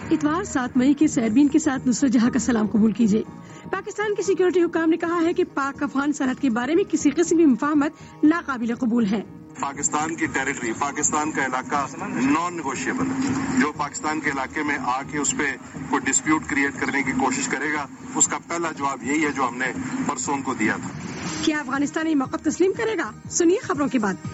اتوار 7 مئی کے سیربین کے ساتھ نصرت جہاں کا سلام قبول کیجیے۔ پاکستان کے سیکیورٹی حکام نے کہا ہے کہ پاک افغان سرحد کے بارے میں کسی قسم کی مفاہمت ناقابل قبول ہے۔ پاکستان کی ٹیریٹری، پاکستان کا علاقہ نان نیگوشیبل ہے۔ جو پاکستان کے علاقے میں آ کے اس پہ کوئی ڈسپیوٹ کریٹ کرنے کی کوشش کرے گا، اس کا پہلا جواب یہی ہے جو ہم نے پرسوں ان کو دیا تھا۔ کیا افغانستان یہ موقف تسلیم کرے گا؟ سنیے خبروں کے بعد۔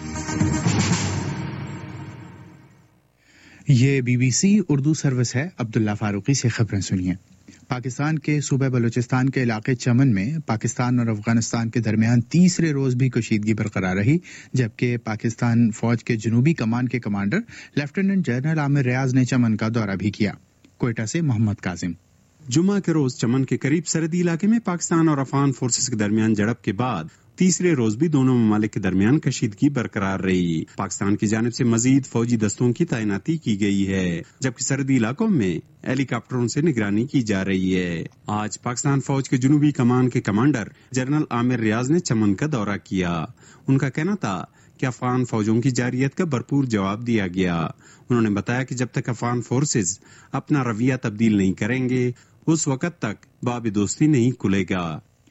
یہ BBC اردو سروس ہے۔ عبداللہ فاروقی سے خبریں سنیے۔ پاکستان کے صوبہ بلوچستان کے علاقے چمن میں پاکستان اور افغانستان کے درمیان تیسرے روز بھی کشیدگی برقرار رہی، جبکہ پاکستان فوج کے جنوبی کمان کے commander lieutenant general Aamir Riaz نے چمن کا دورہ بھی کیا۔ کوئٹہ سے محمد کاظم۔ جمعہ کے روز چمن کے قریب سرحدی علاقے میں پاکستان اور افغان فورسز کے درمیان جھڑپ کے بعد تیسرے روز بھی دونوں ممالک کے درمیان کشیدگی برقرار رہی۔ پاکستان کی جانب سے مزید فوجی دستوں کی تعیناتی کی گئی ہے، جبکہ سرحدی علاقوں میں ہیلی کاپٹروں سے نگرانی کی جا رہی ہے۔ آج پاکستان فوج کے جنوبی کمان کے کمانڈر جنرل عامر ریاض نے چمن کا دورہ کیا۔ ان کا کہنا تھا کہ افغان فوجوں کی جارحیت کا بھرپور جواب دیا گیا۔ انہوں نے بتایا کہ جب تک افغان فورسز اپنا رویہ تبدیل نہیں کریں گے، اس وقت تک باب دوستی نہیں کھلے گا۔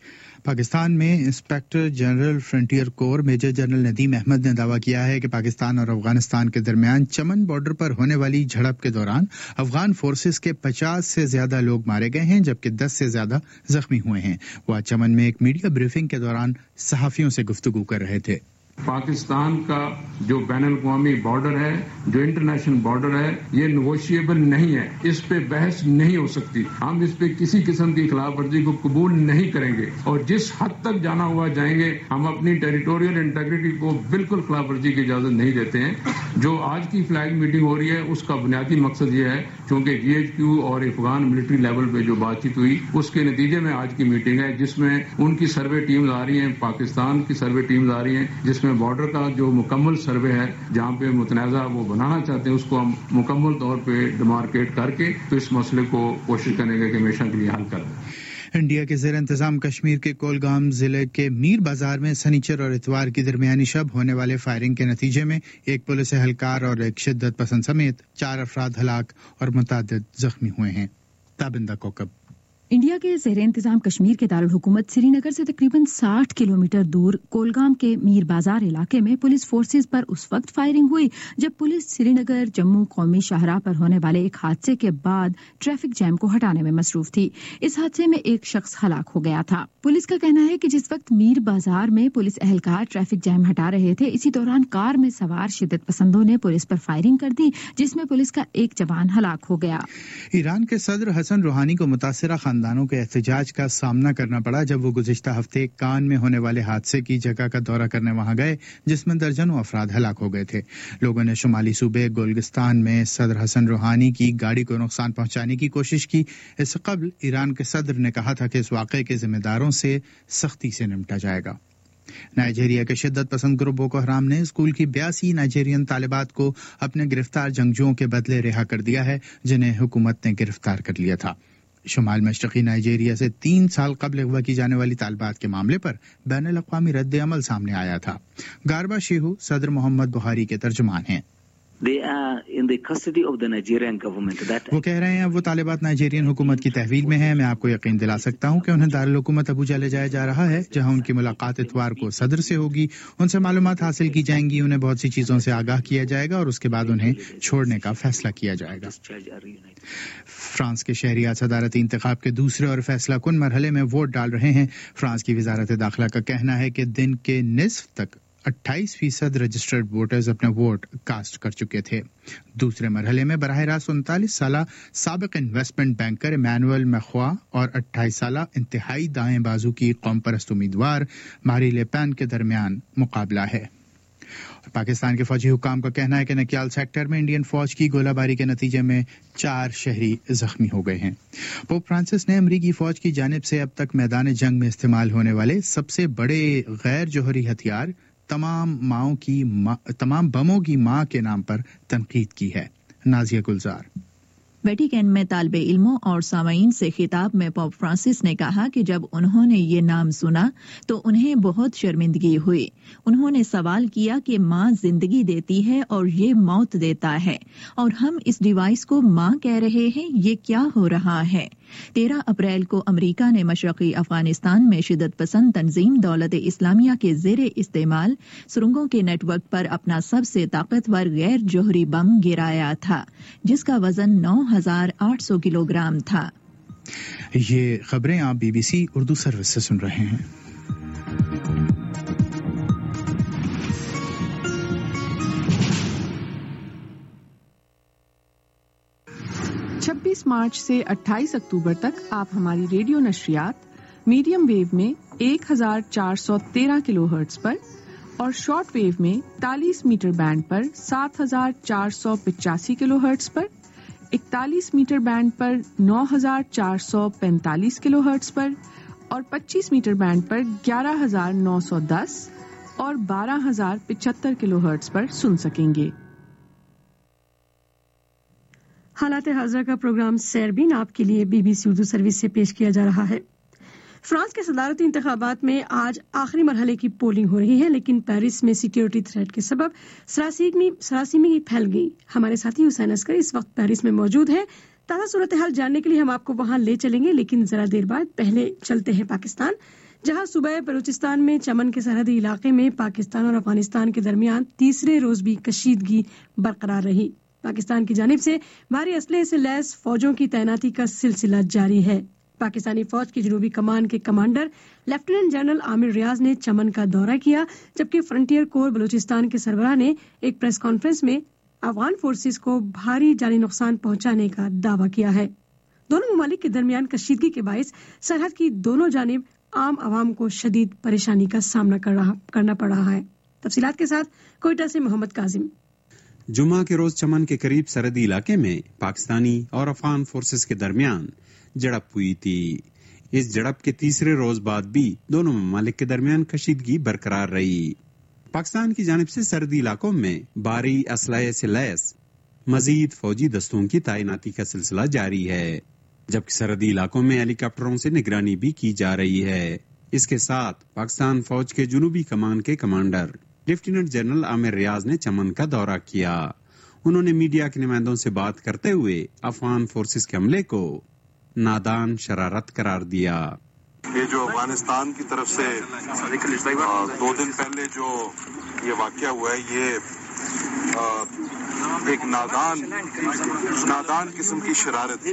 پاکستان میں inspector general frontier corps major general Nadeem Ahmed نے دعویٰ کیا ہے کہ پاکستان اور افغانستان کے درمیان چمن بارڈر پر ہونے والی جھڑپ کے دوران افغان فورسز کے 50 سے زیادہ لوگ مارے گئے ہیں، جبکہ 10 سے زیادہ زخمی ہوئے ہیں۔ وہ آج چمن میں ایک میڈیا بریفنگ کے دوران صحافیوں سے گفتگو کر رہے تھے۔ پاکستان کا جو بین الاقوامی بارڈر ہے، جو انٹرنیشنل بارڈر ہے، یہ نیگوشیبل نہیں ہے، اس پہ بحث نہیں ہو سکتی۔ ہم اس پہ کسی قسم کی خلاف ورزی کو قبول نہیں کریں گے، اور جس حد تک جانا ہوا جائیں گے، ہم اپنی ٹیریٹوریل انٹیگریٹی کو بالکل خلاف ورزی کی اجازت نہیں دیتے ہیں۔ جو آج کی فلیگ میٹنگ ہو رہی ہے، اس کا بنیادی مقصد یہ ہے، چونکہ GHQ اور افغان ملٹری لیول پہ جو بات چیت ہوئی، اس کے نتیجے میں آج کی میٹنگ ہے، جس میں ان کی سروے ٹیمز آ رہی ہیں، پاکستان کی سروے ٹیمز آ رہی ہیں، جس میں بارڈر کا جو مکمل سروے ہے، جہاں پہ متنازع وہ بنانا چاہتے ہیں، اس کو ہم مکمل طور پہ ڈیمارکیٹ کر کے تو اس مسئلے کو کوشش کرنے کے ہمیشہ کے لیے حل کر دیں۔ انڈیا کے زیر انتظام کشمیر کے کولگام ضلع کے میر بازار میں سنیچر اور اتوار کی درمیانی شب ہونے والے فائرنگ کے نتیجے میں ایک پولیس اہلکار اور ایک شدت پسند سمیت 4 افراد ہلاک اور متعدد زخمی ہوئے ہیں۔ تابندہ کوکب۔ انڈیا کے زیر انتظام کشمیر کے دارالحکومت سری نگر سے تقریباً 60 کلومیٹر دور کولگام کے میر بازار علاقے میں پولیس فورسز پر اس وقت فائرنگ ہوئی جب پولیس سری نگر جموں قومی شاہراہ پر ہونے والے ایک حادثے کے بعد ٹریفک جام کو ہٹانے میں مصروف تھی۔ اس حادثے میں ایک شخص ہلاک ہو گیا تھا۔ پولیس کا کہنا ہے کہ جس وقت میر بازار میں پولیس اہلکار ٹریفک جام ہٹا رہے تھے، اسی دوران کار میں سوار شدت پسندوں نے پولیس پر فائرنگ کر دی، جس میں پولیس کا ایک جوان ہلاک ہو گیا۔ ایران کے صدر حسن روحانی کو متاثرہ خاندانوں کے احتجاج کا سامنا کرنا پڑا جب وہ گزشتہ ہفتے کان میں ہونے والے حادثے کی جگہ کا دورہ کرنے وہاں گئے، جس میں درجنوں افراد ہلاک ہو گئے تھے۔ لوگوں نے شمالی صوبے گلگستان میں صدر حسن روحانی کی گاڑی کو نقصان پہنچانے کی کوشش کی۔ اس سے قبل ایران کے صدر نے کہا تھا کہ اس واقعے کے ذمہ داروں سے سختی سے نمٹا جائے گا۔ نائجیریا کے شدت پسند گروپ بوکو حرام نے اسکول کی 82 نائجیرین طالبات کو اپنے گرفتار جنگجوؤں کے بدلے رہا کر دیا ہے، جنہیں حکومت نے گرفتار کر لیا تھا۔ شمال مشرقی نائجیریا سے 3 سال قبل اغوا کی جانے والی طالبات کے معاملے پر بین الاقوامی رد عمل سامنے آیا تھا۔ گاربا شیہو صدر محمد بہاری کے ترجمان ہیں۔ وہ کہہ رہے ہیں اب وہ طالبات نائجیرین حکومت کی تحویل میں ہیں۔ میں آپ کو یقین دلا سکتا ہوں کہ انہیں دارالحکومت ابوجا لے جایا جا رہا ہے، جہاں ان کی ملاقات اتوار کو صدر سے ہوگی۔ ان سے معلومات حاصل کی جائیں گی، انہیں بہت سی چیزوں سے آگاہ کیا جائے گا اور اس کے بعد انہیں چھوڑنے کا فیصلہ کیا جائے گا۔ فرانس کے شہریات صدارتی انتخاب کے دوسرے اور فیصلہ کن مرحلے میں ووٹ ڈال رہے ہیں۔ فرانس کی وزارت داخلہ کا کہنا ہے کہ دن کے نصف تک 28% رجسٹرڈ ووٹرز اپنے ووٹ کاسٹ کر چکے تھے۔ دوسرے مرحلے میں براہ راست 39 سالہ سابق انویسٹمنٹ بینکر ایمانوئل میخواہ اور 28 سالہ انتہائی دائیں بازو کی قوم پرست امیدوار ماری لے پین کے درمیان مقابلہ ہے۔ پاکستان کے فوجی حکام کا کہنا ہے کہ نکیال سیکٹر میں انڈین فوج کی گولہ باری کے نتیجے میں 4 شہری زخمی ہو گئے ہیں۔ پوپ فرانسس نے امریکی فوج کی جانب سے اب تک میدان جنگ میں استعمال ہونے والے سب سے بڑے غیر جوہری ہتھیار تمام بموں کی ماں کے نام پر تنقید کی ہے۔ نازیہ گلزار۔ ویٹیکن میں طالب علموں اور سامعین سے خطاب میں پوپ فرانسس نے کہا کہ جب انہوں نے یہ نام سنا تو انہیں بہت شرمندگی ہوئی۔ انہوں نے سوال کیا کہ ماں زندگی دیتی ہے اور یہ موت دیتا ہے، اور ہم اس ڈیوائس کو ماں کہہ رہے ہیں، یہ کیا ہو رہا ہے؟ 13 اپریل کو امریکہ نے مشرقی افغانستان میں شدت پسند تنظیم دولت اسلامیہ کے زیر استعمال سرنگوں کے نیٹ ورک پر اپنا سب سے طاقتور غیر جوہری بم گرایا تھا، جس کا وزن 9,800 کلو گرام تھا۔ یہ خبریں آپ BBC اردو سروس سے سن رہے ہیں۔ مارچ سے 28 اکتوبر تک آپ ہماری ریڈیو نشریات میڈیم ویو میں 1413 کلو ہرٹز پر اور شارٹ ویو میں 43 میٹر بینڈ پر 7485 کلو ہرٹز پر، 41 میٹر بینڈ پر 9445 کلو ہرٹز پر اور 25 میٹر بینڈ پر 11910 اور 12075 کلو ہرٹز پر سن سکیں گے۔ حالات حاضرہ کا پروگرام سیربین آپ کے لیے BBC اردو سروس سے پیش کیا جا رہا ہے۔ فرانس کے صدارتی انتخابات میں آج آخری مرحلے کی پولنگ ہو رہی ہے، لیکن پیرس میں سیکیورٹی تھریٹ کے سبب سراسیمی پھیل گئی۔ ہمارے ساتھی حسین عسکری اس وقت پیرس میں موجود ہے۔ تازہ صورتحال جاننے کے لیے ہم آپ کو وہاں لے چلیں گے، لیکن ذرا دیر بعد پہلے چلتے ہیں پاکستان، جہاں صوبہ بلوچستان میں چمن کے سرحدی علاقے میں پاکستان اور افغانستان کے درمیان تیسرے روز بھی کشیدگی برقرار رہی۔ پاکستان کی جانب سے بھاری اسلحے سے لیس فوجوں کی تعیناتی کا سلسلہ جاری ہے۔ پاکستانی فوج کی جنوبی کمان کے commander lieutenant general Aamir Riaz نے چمن کا دورہ کیا، جبکہ فرنٹیئر کور بلوچستان کے سربراہ نے ایک پریس کانفرنس میں افغان فورسز کو بھاری جانی نقصان پہنچانے کا دعویٰ کیا ہے۔ دونوں ممالک کے درمیان کشیدگی کے باعث سرحد کی دونوں جانب عام عوام کو شدید پریشانی کا سامنا کرنا پڑ رہا ہے۔ تفصیلات کے ساتھ کوئٹہ سے محمد کاظم۔ جمعہ کے روز چمن کے قریب سرحدی علاقے میں پاکستانی اور افغان فورسز کے درمیان جھڑپ ہوئی تھی۔ اس جھڑپ کے تیسرے روز بعد بھی دونوں ممالک کے درمیان کشیدگی برقرار رہی۔ پاکستان کی جانب سے سرحدی علاقوں میں بھاری اسلحے سے لیس مزید فوجی دستوں کی تعیناتی کا سلسلہ جاری ہے، جبکہ سرحدی علاقوں میں ہیلی کاپٹروں سے نگرانی بھی کی جا رہی ہے۔ اس کے ساتھ پاکستان فوج کے جنوبی کمان کے commander lieutenant general Aamir Riaz نے چمن کا دورہ کیا۔ انہوں نے میڈیا کے نمائندوں سے بات کرتے ہوئے افغان فورسز کے حملے کو نادان شرارت قرار دیا۔ یہ جو افغانستان کی طرف سے 2 دن پہلے جو یہ واقعہ ہوا ہے، یہ ایک نادان قسم کی شرارت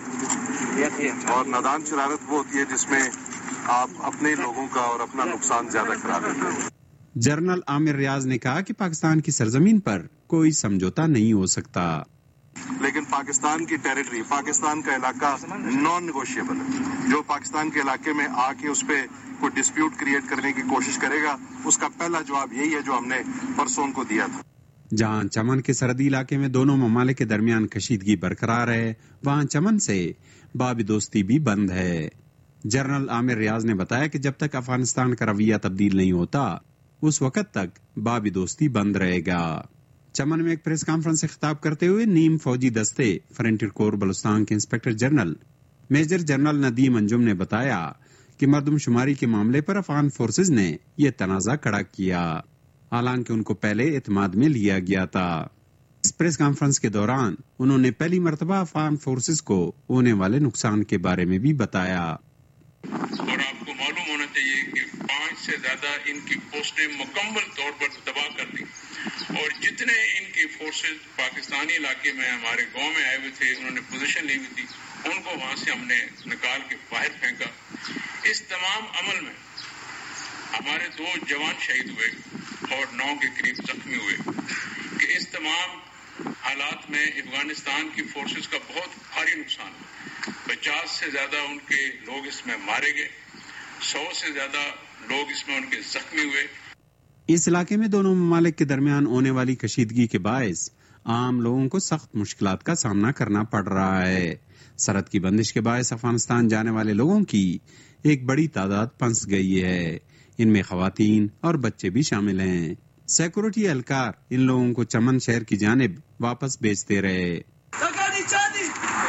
ہے، اور نادان شرارت وہ ہوتی ہے جس میں آپ اپنے لوگوں کا اور اپنا نقصان زیادہ کرا دیتے ہیں۔ جنرل عامر ریاض نے کہا کہ پاکستان کی سرزمین پر کوئی سمجھوتا نہیں ہو سکتا، لیکن پاکستان کی ٹیریٹری، پاکستان کا علاقہ نان نیگوشیبل ہے۔ جو پاکستان کے علاقے میں آ کے اس پہ کوئی ڈسپیوٹ کریٹ کرنے کی کوشش کرے گا، اس کا پہلا جواب یہی ہے جو ہم نے پرسوں کو دیا تھا۔ جہاں چمن کے سرحدی علاقے میں دونوں ممالک کے درمیان کشیدگی برقرار ہے، وہاں چمن سے باب دوستی بھی بند ہے۔ جنرل عامر ریاض نے بتایا کہ جب تک افغانستان کا رویہ تبدیل نہیں ہوتا، اس وقت تک باب دوستی بند رہے گا۔ چمن میں ایک پریس کانفرنس سے خطاب کرتے ہوئے نیم فوجی دستے فرنٹیئر کور بلوچستان کے inspector general major general Nadeem Anjum نے بتایا کہ مردم شماری کے معاملے پر افغان فورسز نے یہ تنازع کھڑا کیا، حالانکہ ان کو پہلے اعتماد میں لیا گیا تھا۔ اس پریس کانفرنس کے دوران انہوں نے پہلی مرتبہ افغان فورسز کو ہونے والے نقصان کے بارے میں بھی بتایا۔ اور آپ کو معلوم ہونا چاہیے کہ 5 سے زیادہ ان کی پوسٹیں مکمل طور پر تباہ کر دی، اور جتنے ان کی فورسز پاکستانی علاقے میں ہمارے گاؤں میں آئے ہوئے تھے، انہوں نے پوزیشن لی ہوئی تھی، ان کو وہاں سے ہم نے نکال کے باہر پھینکا۔ اس تمام عمل میں ہمارے 2 جوان شہید ہوئے اور 9 کے قریب زخمی ہوئے، کہ اس تمام حالات میں افغانستان کی فورسز کا بہت بھاری نقصان ہے۔ 50 سے زیادہ ان کے لوگ اس میں مارے گئے، 100 سے زیادہ لوگ اس میں ان کے زخمی ہوئے۔ اس علاقے میں دونوں ممالک کے درمیان ہونے والی کشیدگی کے باعث عام لوگوں کو سخت مشکلات کا سامنا کرنا پڑ رہا ہے۔ سرحد کی بندش کے باعث افغانستان جانے والے لوگوں کی ایک بڑی تعداد پھنس گئی ہے، ان میں خواتین اور بچے بھی شامل ہیں۔ سیکورٹی اہلکار ان لوگوں کو چمن شہر کی جانب واپس بھیجتے رہے۔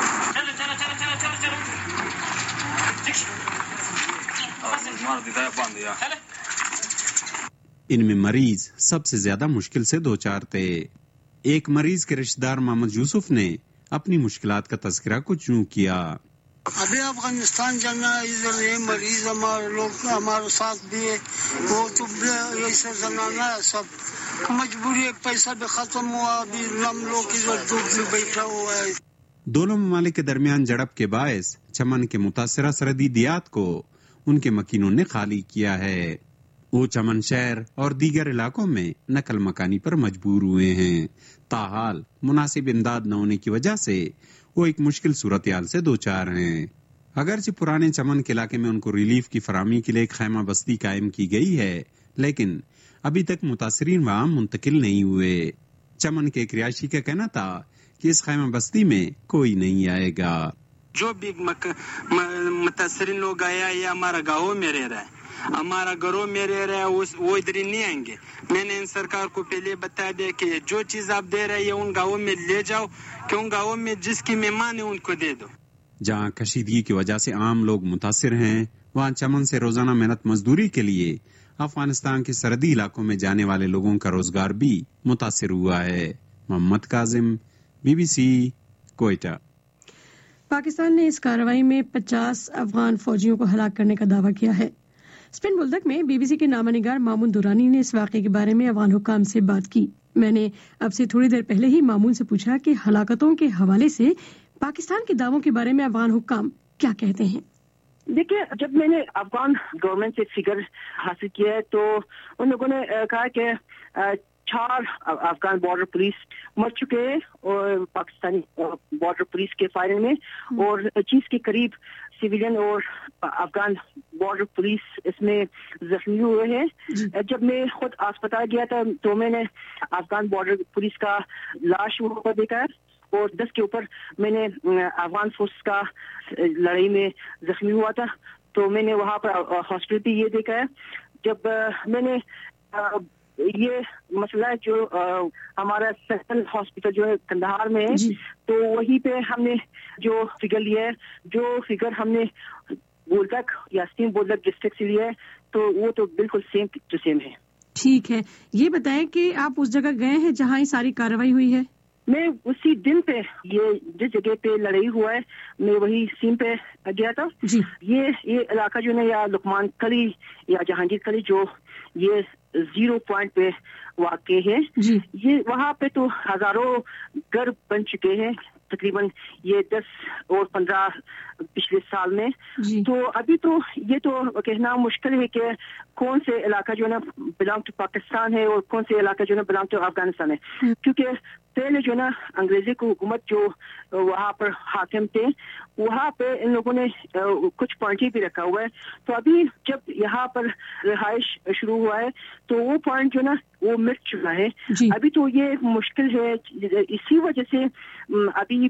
ان میں مریض سب سے زیادہ مشکل سے دوچار تھے۔ ایک مریض کے رشتہ دار محمد یوسف نے اپنی مشکلات کا تذکرہ کچھ یوں کیا۔ ابھی افغانستان جانا ہے، ادھر یہ مریض ہمارے لوگ ہمارے ساتھ بھی ہے، وہ تو ایسا زنانا ہے، سب مجبوری ہے، پیسہ بھی ختم ہوا، ابھی ہم لوگ ادھر دھوپ میں بیٹھا ہوا ہے۔ دونوں ممالک کے درمیان جھڑپ کے باعث چمن کے متاثرہ سرحدی دیہات کو ان کے مکینوں نے خالی کیا ہے۔ وہ چمن شہر اور دیگر علاقوں میں نقل مکانی پر مجبور ہوئے ہیں۔ تاحال مناسب امداد نہ ہونے کی وجہ سے وہ ایک مشکل صورتحال سے دوچار ہیں۔ اگرچہ پرانے چمن کے علاقے میں ان کو ریلیف کی فراہمی کے لیے ایک خیمہ بستی قائم کی گئی ہے، لیکن ابھی تک متاثرین وہاں منتقل نہیں ہوئے۔ چمن کے ایک رہائشی کا کہنا تھا کہ اس خیمہ بستی میں کوئی نہیں آئے گا۔ جو بھی متاثرین لوگ آیا یہ ہمارا گاؤں میں رہ رہا ہے، ہمارا گھروں میں رہ رہا ہے، وہ ادھر ہی نہیں آئیں گے۔ میں نے ان سرکار کو پہلے بتا دیا کہ جو چیز آپ دے رہے ہیں ان گاؤں میں لے جاؤ، کہ ان گاؤں میں جس کی مہمان ہے ان کو دے دو۔ جہاں کشیدگی کی وجہ سے عام لوگ متاثر ہیں، وہاں چمن سے روزانہ محنت مزدوری کے لیے افغانستان کے سرحدی علاقوں میں جانے والے لوگوں کا روزگار بھی متاثر ہوا ہے۔ محمد کاظم، BBC، کوئٹہ۔ پاکستان نے اس کارروائی میں 50 افغان فوجیوں کو ہلاک کرنے کا دعویٰ کیا ہے۔ اسپین بلدک میں BBC کے نامہ نگار مامون دورانی نے اس واقعے کے بارے میں افغان حکام سے بات کی۔ میں نے اب سے تھوڑی دیر پہلے ہی مامون سے پوچھا کہ ہلاکتوں کے حوالے سے پاکستان کے دعووں کے بارے میں افغان حکام کیا کہتے ہیں۔ دیکھیے، جب میں نے افغان گورنمنٹ سے فگر حاصل کیا ہے تو ان لوگوں نے کہا کہ 4 افغان بارڈر پولیس مر چکے ہیں اور پاکستانی بارڈر پولیس کے فائرنگ میں، اور 25 کے قریب سویلین اور افغان بارڈر پولیس اس میں زخمی ہوئے ہیں۔ جب میں خود اسپتال گیا تھا تو میں نے افغان بارڈر پولیس کا لاش وہاں پر دیکھا ہے، اور 10 کے اوپر میں نے افغان فورس کا لڑائی میں زخمی ہوا تھا، تو میں نے وہاں پر ہاسپٹل بھی یہ دیکھا ہے۔ جب میں نے یہ مسئلہ جو ہمارا سینٹرل ہاسپٹل جو ہے کندہار میں ہے، تو وہیں پہ ہم نے جو فگر لیا ہے، جو فگر ہم نے بولدک یا اسٹیم بولدک ڈسٹرکٹ سے لیا ہے، تو وہ تو بالکل سیم ٹو سیم ہے۔ ٹھیک ہے، یہ بتائیں کہ آپ اس جگہ گئے ہیں جہاں یہ ساری کارروائی ہوئی ہے؟ میں اسی دن پہ یہ جس جگہ پہ لڑائی ہوا ہے میں وہی سین پہ گیا تھا۔ یہ علاقہ جو ہے یا لقمان کلی یا جہانگیر کلی جو یہ 0 پوائنٹ پہ واقع ہے، یہ وہاں پہ تو ہزاروں گھر بن چکے ہیں، تقریباً یہ 10 اور 15 پچھلے سال میں۔ تو ابھی تو یہ تو کہنا مشکل ہے کہ کون سے علاقہ جو ہے نا بلانگ ٹو پاکستان ہے اور کون سے علاقہ جو ہے نا بلانگ ٹو افغانستان ہے، کیونکہ پہلے جو ہے نا انگریزی کو حکومت جو وہاں پر حاکم تھے وہاں پہ ان لوگوں نے کچھ پوائنٹ بھی رکھا ہوا ہے۔ تو ابھی جب یہاں پر رہائش شروع ہوا ہے تو وہ پوائنٹ جو نا وہ مٹ چکا ہے۔ ابھی تو یہ مشکل ہے، اسی وجہ سے ابھی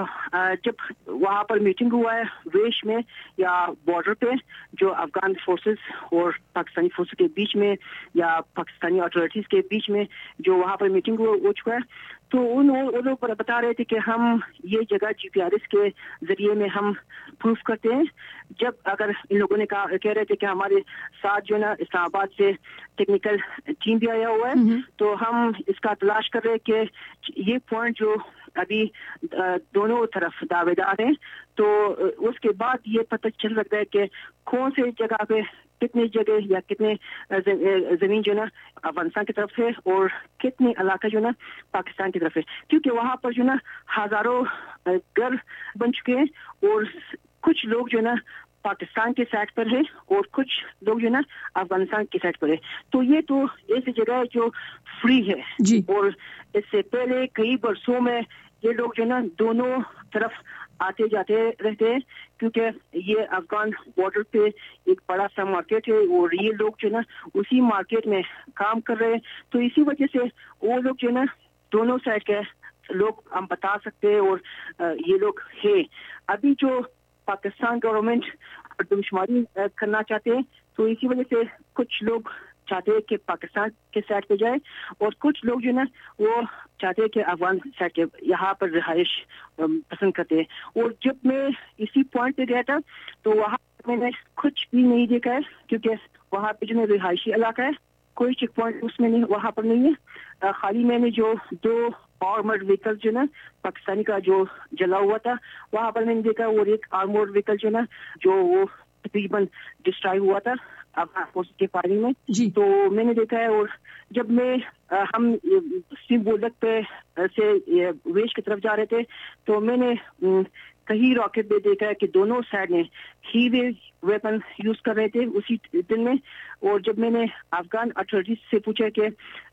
جب وہاں پر میٹنگ ہوا ہے ویش میں یا بارڈر پہ جو افغان فورسز اور پاکستانی فورسز کے بیچ میں یا پاکستانی اتھارٹیز کے بیچ میں جو وہاں پر میٹنگ ہو چکا ہے، تو ان لوگ بتا رہے تھے کہ ہم یہ جگہ GPS کے ذریعے میں ہم پروف کرتے ہیں۔ جب اگر ان لوگوں نے کہہ رہے تھے کہ ہمارے ساتھ جو ہے نا اسلام آباد سے ٹیکنیکل ٹیم بھی آیا ہوا ہے، تو ہم اس کا تلاش کر رہے کہ یہ پوائنٹ جو ابھی دونوں طرف دعوے دار ہیں، تو اس کے بعد یہ پتہ چل سکتا ہے کہ کون سے جگہ پہ کتنی جگہ یا کتنے زمین جو نا افغانستان کی طرف ہے اور کتنے علاقہ جو نا پاکستان کی طرف ہے، کیونکہ وہاں پر جو نا ہزاروں گھر بن چکے ہیں اور کچھ لوگ جو نا پاکستان کے سائڈ پر ہے اور کچھ لوگ جو نا افغانستان کے سائڈ پر ہے۔ تو یہ تو ایسی جگہ ہے جو فری ہے، اور اس سے پہلے کئی برسوں میں یہ لوگ جو نا دونوں طرف آتے جاتے رہتے ہیں، کیونکہ یہ افغان بارڈر پہ ایک بڑا سا مارکیٹ ہے اور یہ لوگ جو نا اسی مارکیٹ میں کام کر رہے ہیں۔ تو اسی وجہ سے وہ لوگ جو نا دونوں سائڈ کے لوگ ہم بتا سکتے ہیں، اور یہ لوگ ہے ابھی جو پاکستان گورنمنٹ دم شماری کرنا چاہتے ہیں، تو اسی وجہ سے کچھ لوگ چاہتے ہیں کہ پاکستان کے سائڈ پہ جائے اور کچھ لوگ جو نا وہ چاہتے ہیں کہ افغان سائڈ کے یہاں پر رہائش پسند کرتے ہیں۔ اور جب میں اسی پوائنٹ پہ گیا تھا تو وہاں میں نے کچھ بھی نہیں دیکھا ہے کیونکہ وہاں پہ جو رہائشی علاقہ ہے, کوئی چیک پوائنٹ اس میں نہیں, وہاں پر نہیں ہے. خالی میں نے جو 2 آرمرڈ وہیکل جو نا پاکستانی کا جو جلا ہوا تھا وہاں پر میں نے دیکھا, اور ایک آرمرڈ وہیکل جو نا جو وہ تقریباً ڈسٹرائی ہوا تھا کے فائرنگ میں. تو میں نے دیکھا ہے. اور جب ہم سیم بولدک پہ سے ویش کی طرف جا رہے تھے تو میں نے کہیں راکٹ پہ دیکھا ہے کہ دونوں سائڈ نے ہیوی ویپن یوز کر رہے تھے اسی دن میں. اور جب میں نے افغان اتھارٹیز سے پوچھا کہ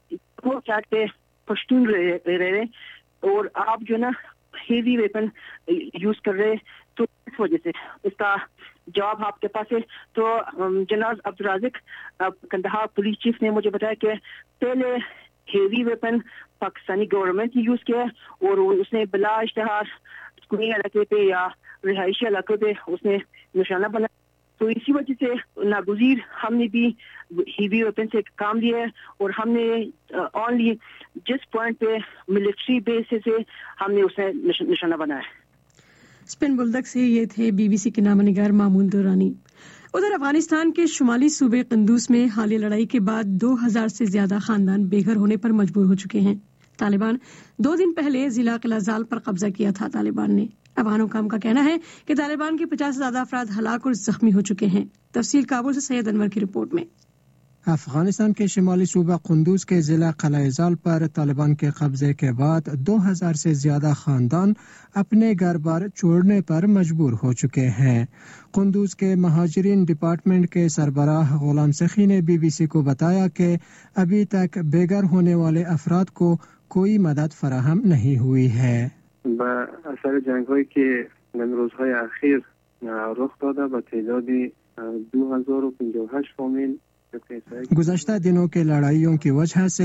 وہ سائڈ پہ پشتون رہ رہے اور آپ جو نا ہیوی ویپن یوز کر رہے, تو اس وجہ سے اس کا جواب آپ کے پاس ہے. تو جناب عبدالرازق کندہار پولیس چیف نے مجھے بتایا کہ پہلے ہیوی ویپن پاکستانی گورنمنٹ نے یوز کیا اور اس نے بلا اشتہار سکونی علاقے پہ یا رہائشی علاقے پہ اس نے نشانہ بنایا. تو اسی وجہ سے ناگزیر ہم نے بھی ہیوی ویپن سے کام لیا ہے اور ہم نے اونلی جس پوائنٹ پہ ملٹری بیس سے ہم نے اسے نشانہ بنایا ہے. اسپن بلدک سے یہ تھے بی بی سی کے نامہ نگار مامون دورانی. ادھر افغانستان کے شمالی صوبے قندوز میں حالیہ لڑائی کے بعد 2000 سے زیادہ خاندان بے گھر ہونے پر مجبور ہو چکے ہیں. طالبان 2 دن پہلے ضلع قلعہ زال پر قبضہ کیا تھا. طالبان نے افغان حکام کا کہنا ہے کہ طالبان کے 50 سے زیادہ افراد ہلاک اور زخمی ہو چکے ہیں. تفصیل کابل سے سید انور کی رپورٹ میں. افغانستان کے شمالی صوبہ قندوز کے ضلع قلعہ زال پر طالبان کے قبضے کے بعد 2000 سے زیادہ خاندان اپنے گھر بار چھوڑنے پر مجبور ہو چکے ہیں. قندوز کے مہاجرین ڈپارٹمنٹ کے سربراہ غلام سخی نے بی بی سی کو بتایا کہ ابھی تک بے گھر ہونے والے افراد کو کوئی مدد فراہم نہیں ہوئی ہے. با اثر جنگ‌هایی که در روزهای اخیر رخ داده با تعداد 2058 فامیل گزشتہ دنوں کے لڑائیوں کی وجہ سے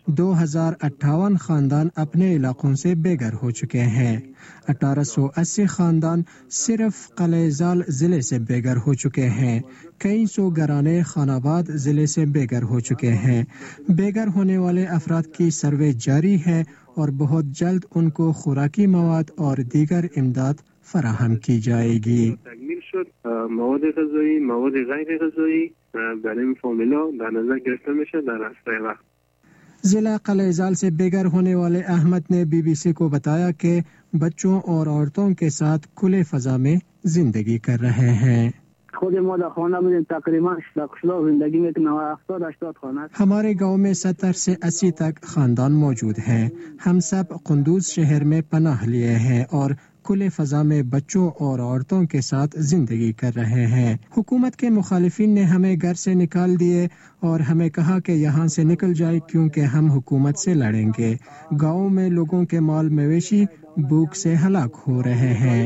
2058 خاندان اپنے علاقوں سے بے گھر ہو چکے ہیں. 1880 خاندان صرف قلعہ زال ضلع سے بے گھر ہو چکے ہیں. کئی سو گھرانے خان آباد ضلع سے بے گھر ہو چکے ہیں. بے گھر ہونے والے افراد کی سروے جاری ہے اور بہت جلد ان کو خوراکی مواد اور دیگر امداد فراہم کی جائے گی. مواد غذایی، مواد غیر غذایی برای فامیلا در نظر گرفته میشه در اسرع وقت. ضلع قلعہ زال سے بے گھر ہونے والے احمد نے بی بی سی کو بتایا کہ بچوں اور عورتوں کے ساتھ کھلے فضا میں زندگی کر رہے ہیں. خود ما در خانه بودیم تقریبا زندگی میکنیم 70-80 خانه. ہمارے گاؤں میں 70 سے 80 تک خاندان موجود ہیں. ہم سب قندوز شہر میں پناہ لیے ہیں اور کھلے فضا میں بچوں اور عورتوں کے ساتھ زندگی کر رہے ہیں. حکومت کے مخالفین نے ہمیں گھر سے نکال دیے اور ہمیں کہا کہ یہاں سے نکل جائے کیونکہ ہم حکومت سے لڑیں گے. گاؤں میں لوگوں کے مال مویشی بھوک سے ہلاک ہو رہے ہیں.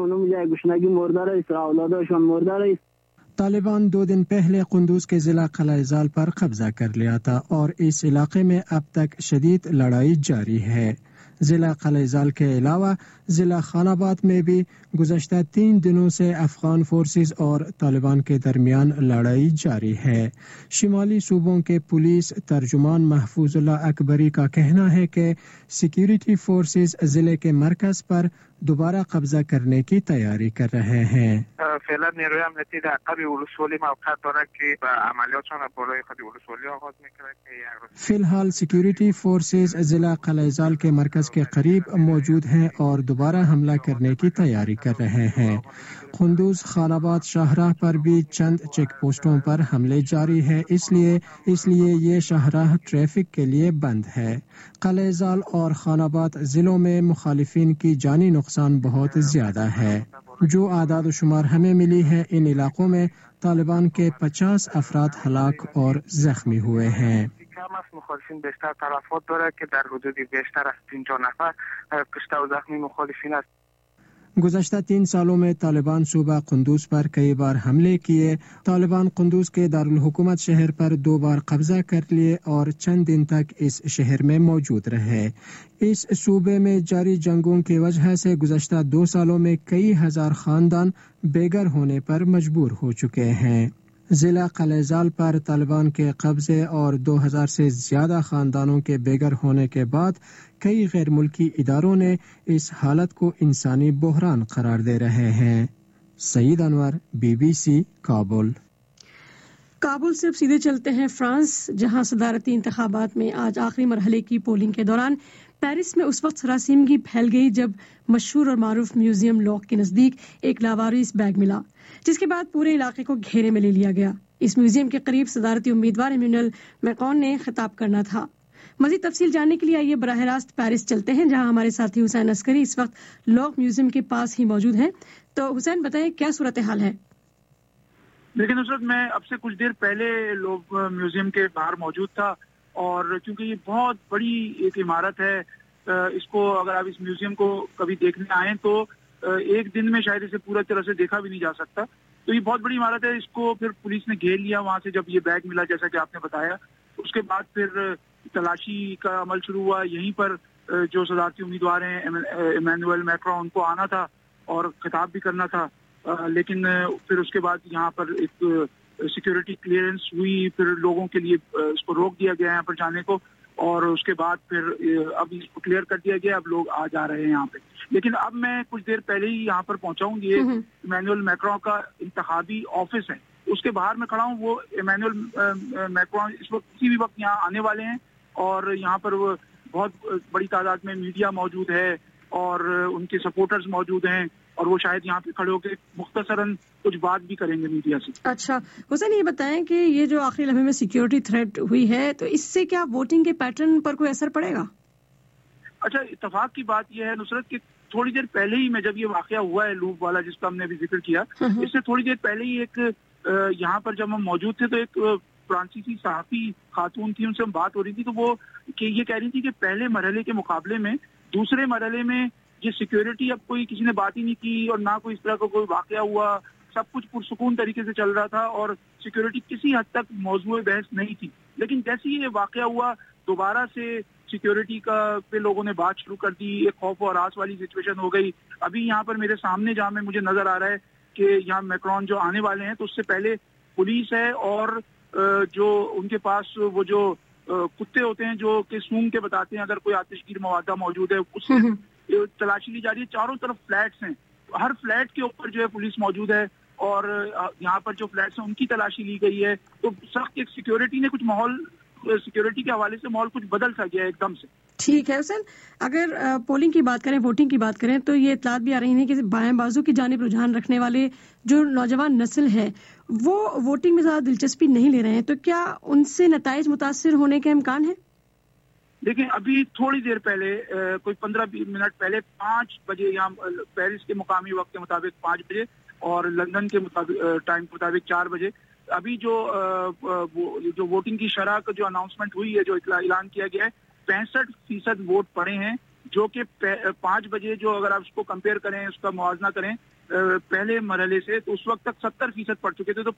طالبان 2 دن پہلے قندوز کے ضلع قلعہ زال پر قبضہ کر لیا تھا اور اس علاقے میں اب تک شدید لڑائی جاری ہے. ضلع قلعہ زال کے علاوہ ضلع خان آباد میں بھی گزشتہ 3 دنوں سے افغان فورسز اور طالبان کے درمیان لڑائی جاری ہے. شمالی صوبوں کے پولیس ترجمان محفوظ اللہ اکبری کا کہنا ہے کہ سیکیورٹی فورسز ضلع کے مرکز پر دوبارہ قبضہ کرنے کی تیاری کر رہے ہیں. فعلا نیروی امنیتی در قبی ولسوالی موقعیت دارد که به عملیاتشان را بالای خود ولسوالی آغاز می‌کنند. فی الحال سیکیورٹی فورسز ضلع قلعہ زال کے مرکز کے قریب موجود ہیں اور دوبارہ حملہ کرنے کی تیاری کر رہے ہیں. قندوز خان آباد شاہراہ پر بھی چند چیک پوسٹوں پر حملے جاری ہے، اس لیے یہ شاہراہ ٹریفک کے لیے بند ہے. قلعہ زال اور خان آباد ضلعوں میں مخالفین کی جانی نقصان بہت زیادہ ہے. جو اعداد و شمار ہمیں ملی ہے ان علاقوں میں طالبان کے 50 افراد ہلاک اور زخمی ہوئے ہیں. مخالفین بیشتر تلفات داره که در حدود بیشتر از 50 نفر کشته و زخمی مخالفین است. گزشتہ 3 سالوں میں طالبان صوبہ قندوز پر کئی بار حملے کیے. طالبان قندوز کے دارالحکومت شہر پر 2 بار قبضہ کر لیے اور چند دن تک اس شہر میں موجود رہے. اس صوبے میں جاری جنگوں کی وجہ سے گزشتہ 2 سالوں میں کئی ہزار خاندان بے گھر ہونے پر مجبور ہو چکے ہیں. ضلع قلعہ زال پر طالبان کے قبضے اور 2000 سے زیادہ خاندانوں کے بے گھر ہونے کے بعد کئی غیر ملکی اداروں نے اس حالت کو انسانی بحران قرار دے رہے ہیں. سعید انور BBC کابل۔ کابل سے اب سیدھے چلتے ہیں فرانس، جہاں صدارتی انتخابات میں آج آخری مرحلے کی پولنگ کے دوران پیرس میں اس وقت سراسیمگی پھیل گئی جب مشہور اور معروف میوزیم لوک کے نزدیک ایک لاوارث بیگ ملا، جس کے بعد پورے علاقے کو گھیرے میں لے لیا گیا۔ اس میوزیم کے قریب صدارتی امیدوار ایمینوئل میکرون نے خطاب کرنا تھا۔ مزید تفصیل جاننے کے لیے آئیے براہ راست پیرس چلتے ہیں، جہاں ہمارے ساتھی حسین عسکری اس وقت لوک میوزیم کے پاس ہی موجود ہیں۔ تو حسین بتائیں کیا صورتحال ہے؟ لیکن نصرت، میں اب سے کچھ دیر پہلے لوگ میوزیم کے باہر موجود تھا، اور کیونکہ یہ بہت بڑی ایک عمارت ہے، اس کو اگر آپ اس میوزیم کو کبھی دیکھنے آئیں تو ایک دن میں شاید اسے پورا طرح سے دیکھا بھی نہیں جا سکتا۔ تو یہ بہت بڑی عمارت ہے، اس کو پھر پولیس نے گھیر لیا وہاں سے جب یہ بیگ ملا، جیسا کہ آپ نے بتایا۔ اس کے بعد پھر تلاشی کا عمل شروع ہوا۔ یہیں پر جو صدارتی امیدوار ہیں ایمینوئل میکرون، ان کو آنا تھا اور خطاب بھی کرنا تھا، لیکن پھر اس کے بعد یہاں پر ایک سیکیورٹی کلیئرنس ہوئی، پھر لوگوں کے لیے اس کو روک دیا گیا یہاں پر جانے کو، اور اس کے بعد پھر اب اس کو کلیئر کر دیا گیا، اب لوگ آ جا رہے ہیں یہاں پہ۔ لیکن اب میں کچھ دیر پہلے ہی یہاں پر پہنچا ہوں، یہ ایمینوئل میکرون کا انتخابی آفس ہے، اس کے باہر میں کھڑا ہوں۔ وہ ایمینوئل میکرون اس وقت کسی بھی وقت یہاں آنے والے ہیں، اور یہاں پر وہ بہت بڑی تعداد میں میڈیا موجود ہے اور ان کے سپورٹرز موجود ہیں، اور وہ شاید یہاں پہ کھڑے ہو کے مختصراً کچھ بات بھی کریں گے میڈیا سے۔ اچھا حسین، یہ بتائیں کہ یہ جو آخری لمحے میں سیکیورٹی تھریٹ ہوئی ہے، تو اس سے کیا ووٹنگ کے پیٹرن پر کوئی اثر پڑے گا؟ اچھا، اتفاق کی بات یہ ہے نصرت کہ تھوڑی دیر پہلے ہی میں جب یہ واقعہ ہوا ہے لوپ والا جس کا ہم نے ابھی ذکر کیا، اس سے تھوڑی دیر پہلے ہی ایک یہاں پر جب ہم موجود تھے تو ایک فرانسیسی صحافی خاتون تھی، ان سے ہم بات ہو رہی تھی، تو وہ یہ کہہ رہی تھی کہ پہلے مرحلے کے مقابلے میں دوسرے مرحلے میں یہ سیکیورٹی اب کوئی کسی نے بات ہی نہیں کی، اور نہ کوئی اس طرح کا کوئی واقعہ ہوا، سب کچھ پرسکون طریقے سے چل رہا تھا، اور سیکیورٹی کسی حد تک موضوع بحث نہیں تھی۔ لیکن جیسے ہی یہ واقعہ ہوا، دوبارہ سے سیکیورٹی کا پہ لوگوں نے بات شروع کر دی، ایک خوف و ہراس والی سچویشن ہو گئی۔ ابھی یہاں پر میرے سامنے جہاں میں مجھے نظر آ رہا ہے کہ یہاں میکرون جو آنے والے ہیں، تو اس سے پہلے پولیس ہے، اور جو ان کے پاس وہ جو کتے ہوتے ہیں جو کہ سونگ کے بتاتے ہیں اگر کوئی آتش گیر موادہ موجود ہے، اس سے تلاشی لی جا رہی ہے۔ چاروں طرف فلیٹس ہیں، ہر فلیٹ کے اوپر جو ہے پولیس موجود ہے، اور یہاں پر جو فلیٹس ہیں ان کی تلاشی لی گئی ہے۔ تو سخت ایک سیکیورٹی نے کچھ ماحول، سیکیورٹی کے حوالے سے ماحول کچھ بدل سا گیا ایک دم سے۔ ٹھیک ہے حسین، اگر پولنگ کی بات کریں، ووٹنگ کی بات کریں، تو یہ اطلاعات بھی آ رہی ہیں کہ بائیں بازو کی جانب رجحان رکھنے والے جو نوجوان نسل ہے وہ ووٹنگ میں زیادہ دلچسپی نہیں لے رہے ہیں، تو کیا ان سے نتائج متاثر ہونے کے امکان ہیں؟ دیکھیں، ابھی تھوڑی دیر پہلے کوئی 15-20 منٹ پہلے 5 بجے یہاں پیرس کے مقامی وقت کے مطابق 5 بجے اور لندن کے ٹائم کے مطابق 4 بجے ابھی جو ووٹنگ کی شرح کا جو اناؤنسمنٹ ہوئی ہے، جو اعلان کیا گیا ہے، 65% ووٹ پڑے ہیں، جو کہ 5 بجے جو اگر آپ اس کو کمپیئر کریں، اس کا موازنہ کریں پہلے مرحلے سے، تو اس وقت تک 70% پڑ چکے تھے۔ تو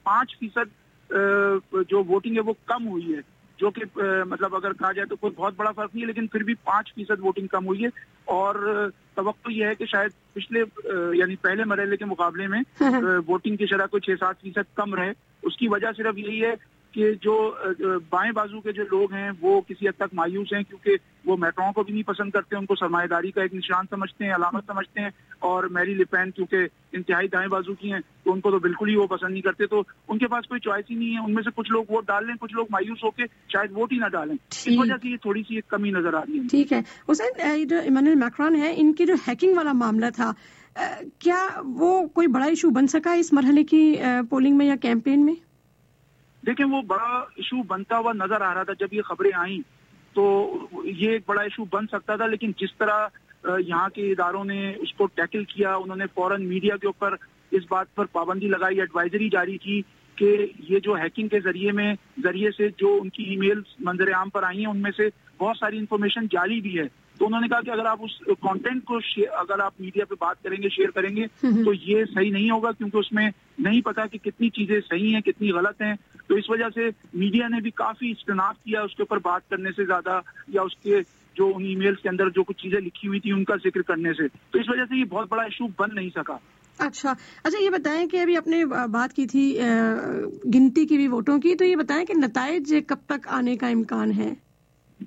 5% جو ووٹنگ ہے وہ کم ہوئی ہے، جو کہ مطلب اگر کہا جائے تو کوئی بہت بڑا فرق نہیں ہے، لیکن پھر بھی 5% ووٹنگ کم ہوئی ہے، اور توقع یہ ہے کہ شاید پچھلے یعنی پہلے مرحلے کے مقابلے میں ووٹنگ کی شرح کو 6-7% کم رہے۔ اس کی وجہ صرف یہی ہے کہ جو بائیں بازو کے جو لوگ ہیں وہ کسی حد تک مایوس ہیں، کیونکہ وہ میکرون کو بھی نہیں پسند کرتے، ان کو سرمایہ داری کا ایک نشان سمجھتے ہیں، علامت سمجھتے ہیں، اور میری لپین کیونکہ انتہائی دائیں بازو کی ہیں تو ان کو تو بالکل ہی وہ پسند نہیں کرتے، تو ان کے پاس کوئی چوائس ہی نہیں ہے۔ ان میں سے کچھ لوگ ووٹ ڈال لیں، کچھ لوگ مایوس ہو کے شاید ووٹ ہی نہ ڈالیں، اس وجہ سے یہ تھوڑی سی ایک کمی نظر آ رہی ہے۔ ٹھیک ہے حسین، جو ایمینوئل میکرون ہے، ان کی جو ہیکنگ والا معاملہ تھا، کیا وہ کوئی بڑا ایشو بن سکا اس مرحلے کی پولنگ میں یا کیمپین میں؟ دیکھیں، وہ بڑا ایشو بنتا ہوا نظر آ رہا تھا جب یہ خبریں آئیں، تو یہ ایک بڑا ایشو بن سکتا تھا، لیکن جس طرح یہاں کے اداروں نے اس کو ٹیکل کیا، انہوں نے فوراً میڈیا کے اوپر اس بات پر پابندی لگائی، ایڈوائزری جاری کی کہ یہ جو ہیکنگ کے ذریعے سے جو ان کی ای میلز منظر عام پر آئی ہیں، ان میں سے بہت ساری انفارمیشن جعلی بھی ہے۔ تو انہوں نے کہا کہ اگر آپ اس کانٹینٹ کو اگر آپ میڈیا پہ بات کریں گے، شیئر کریں گے، تو یہ صحیح نہیں ہوگا، کیونکہ اس میں نہیں پتا کہ کتنی چیزیں صحیح ہیں، کتنی غلط ہیں۔ تو اس وجہ سے میڈیا نے بھی کافی اجتناب کیا اس کے اوپر بات کرنے سے زیادہ، یا اس کے جو ان ای میلز کے اندر جو کچھ چیزیں لکھی ہوئی تھی ان کا ذکر کرنے سے۔ تو اس وجہ سے یہ بہت بڑا ایشو بن نہیں سکا۔ اچھا، یہ بتائیں کہ ابھی آپ نے بات کی تھی گنتی کی بھی ووٹوں کی، تو یہ بتائیں کہ نتائج کب تک آنے کا امکان ہے؟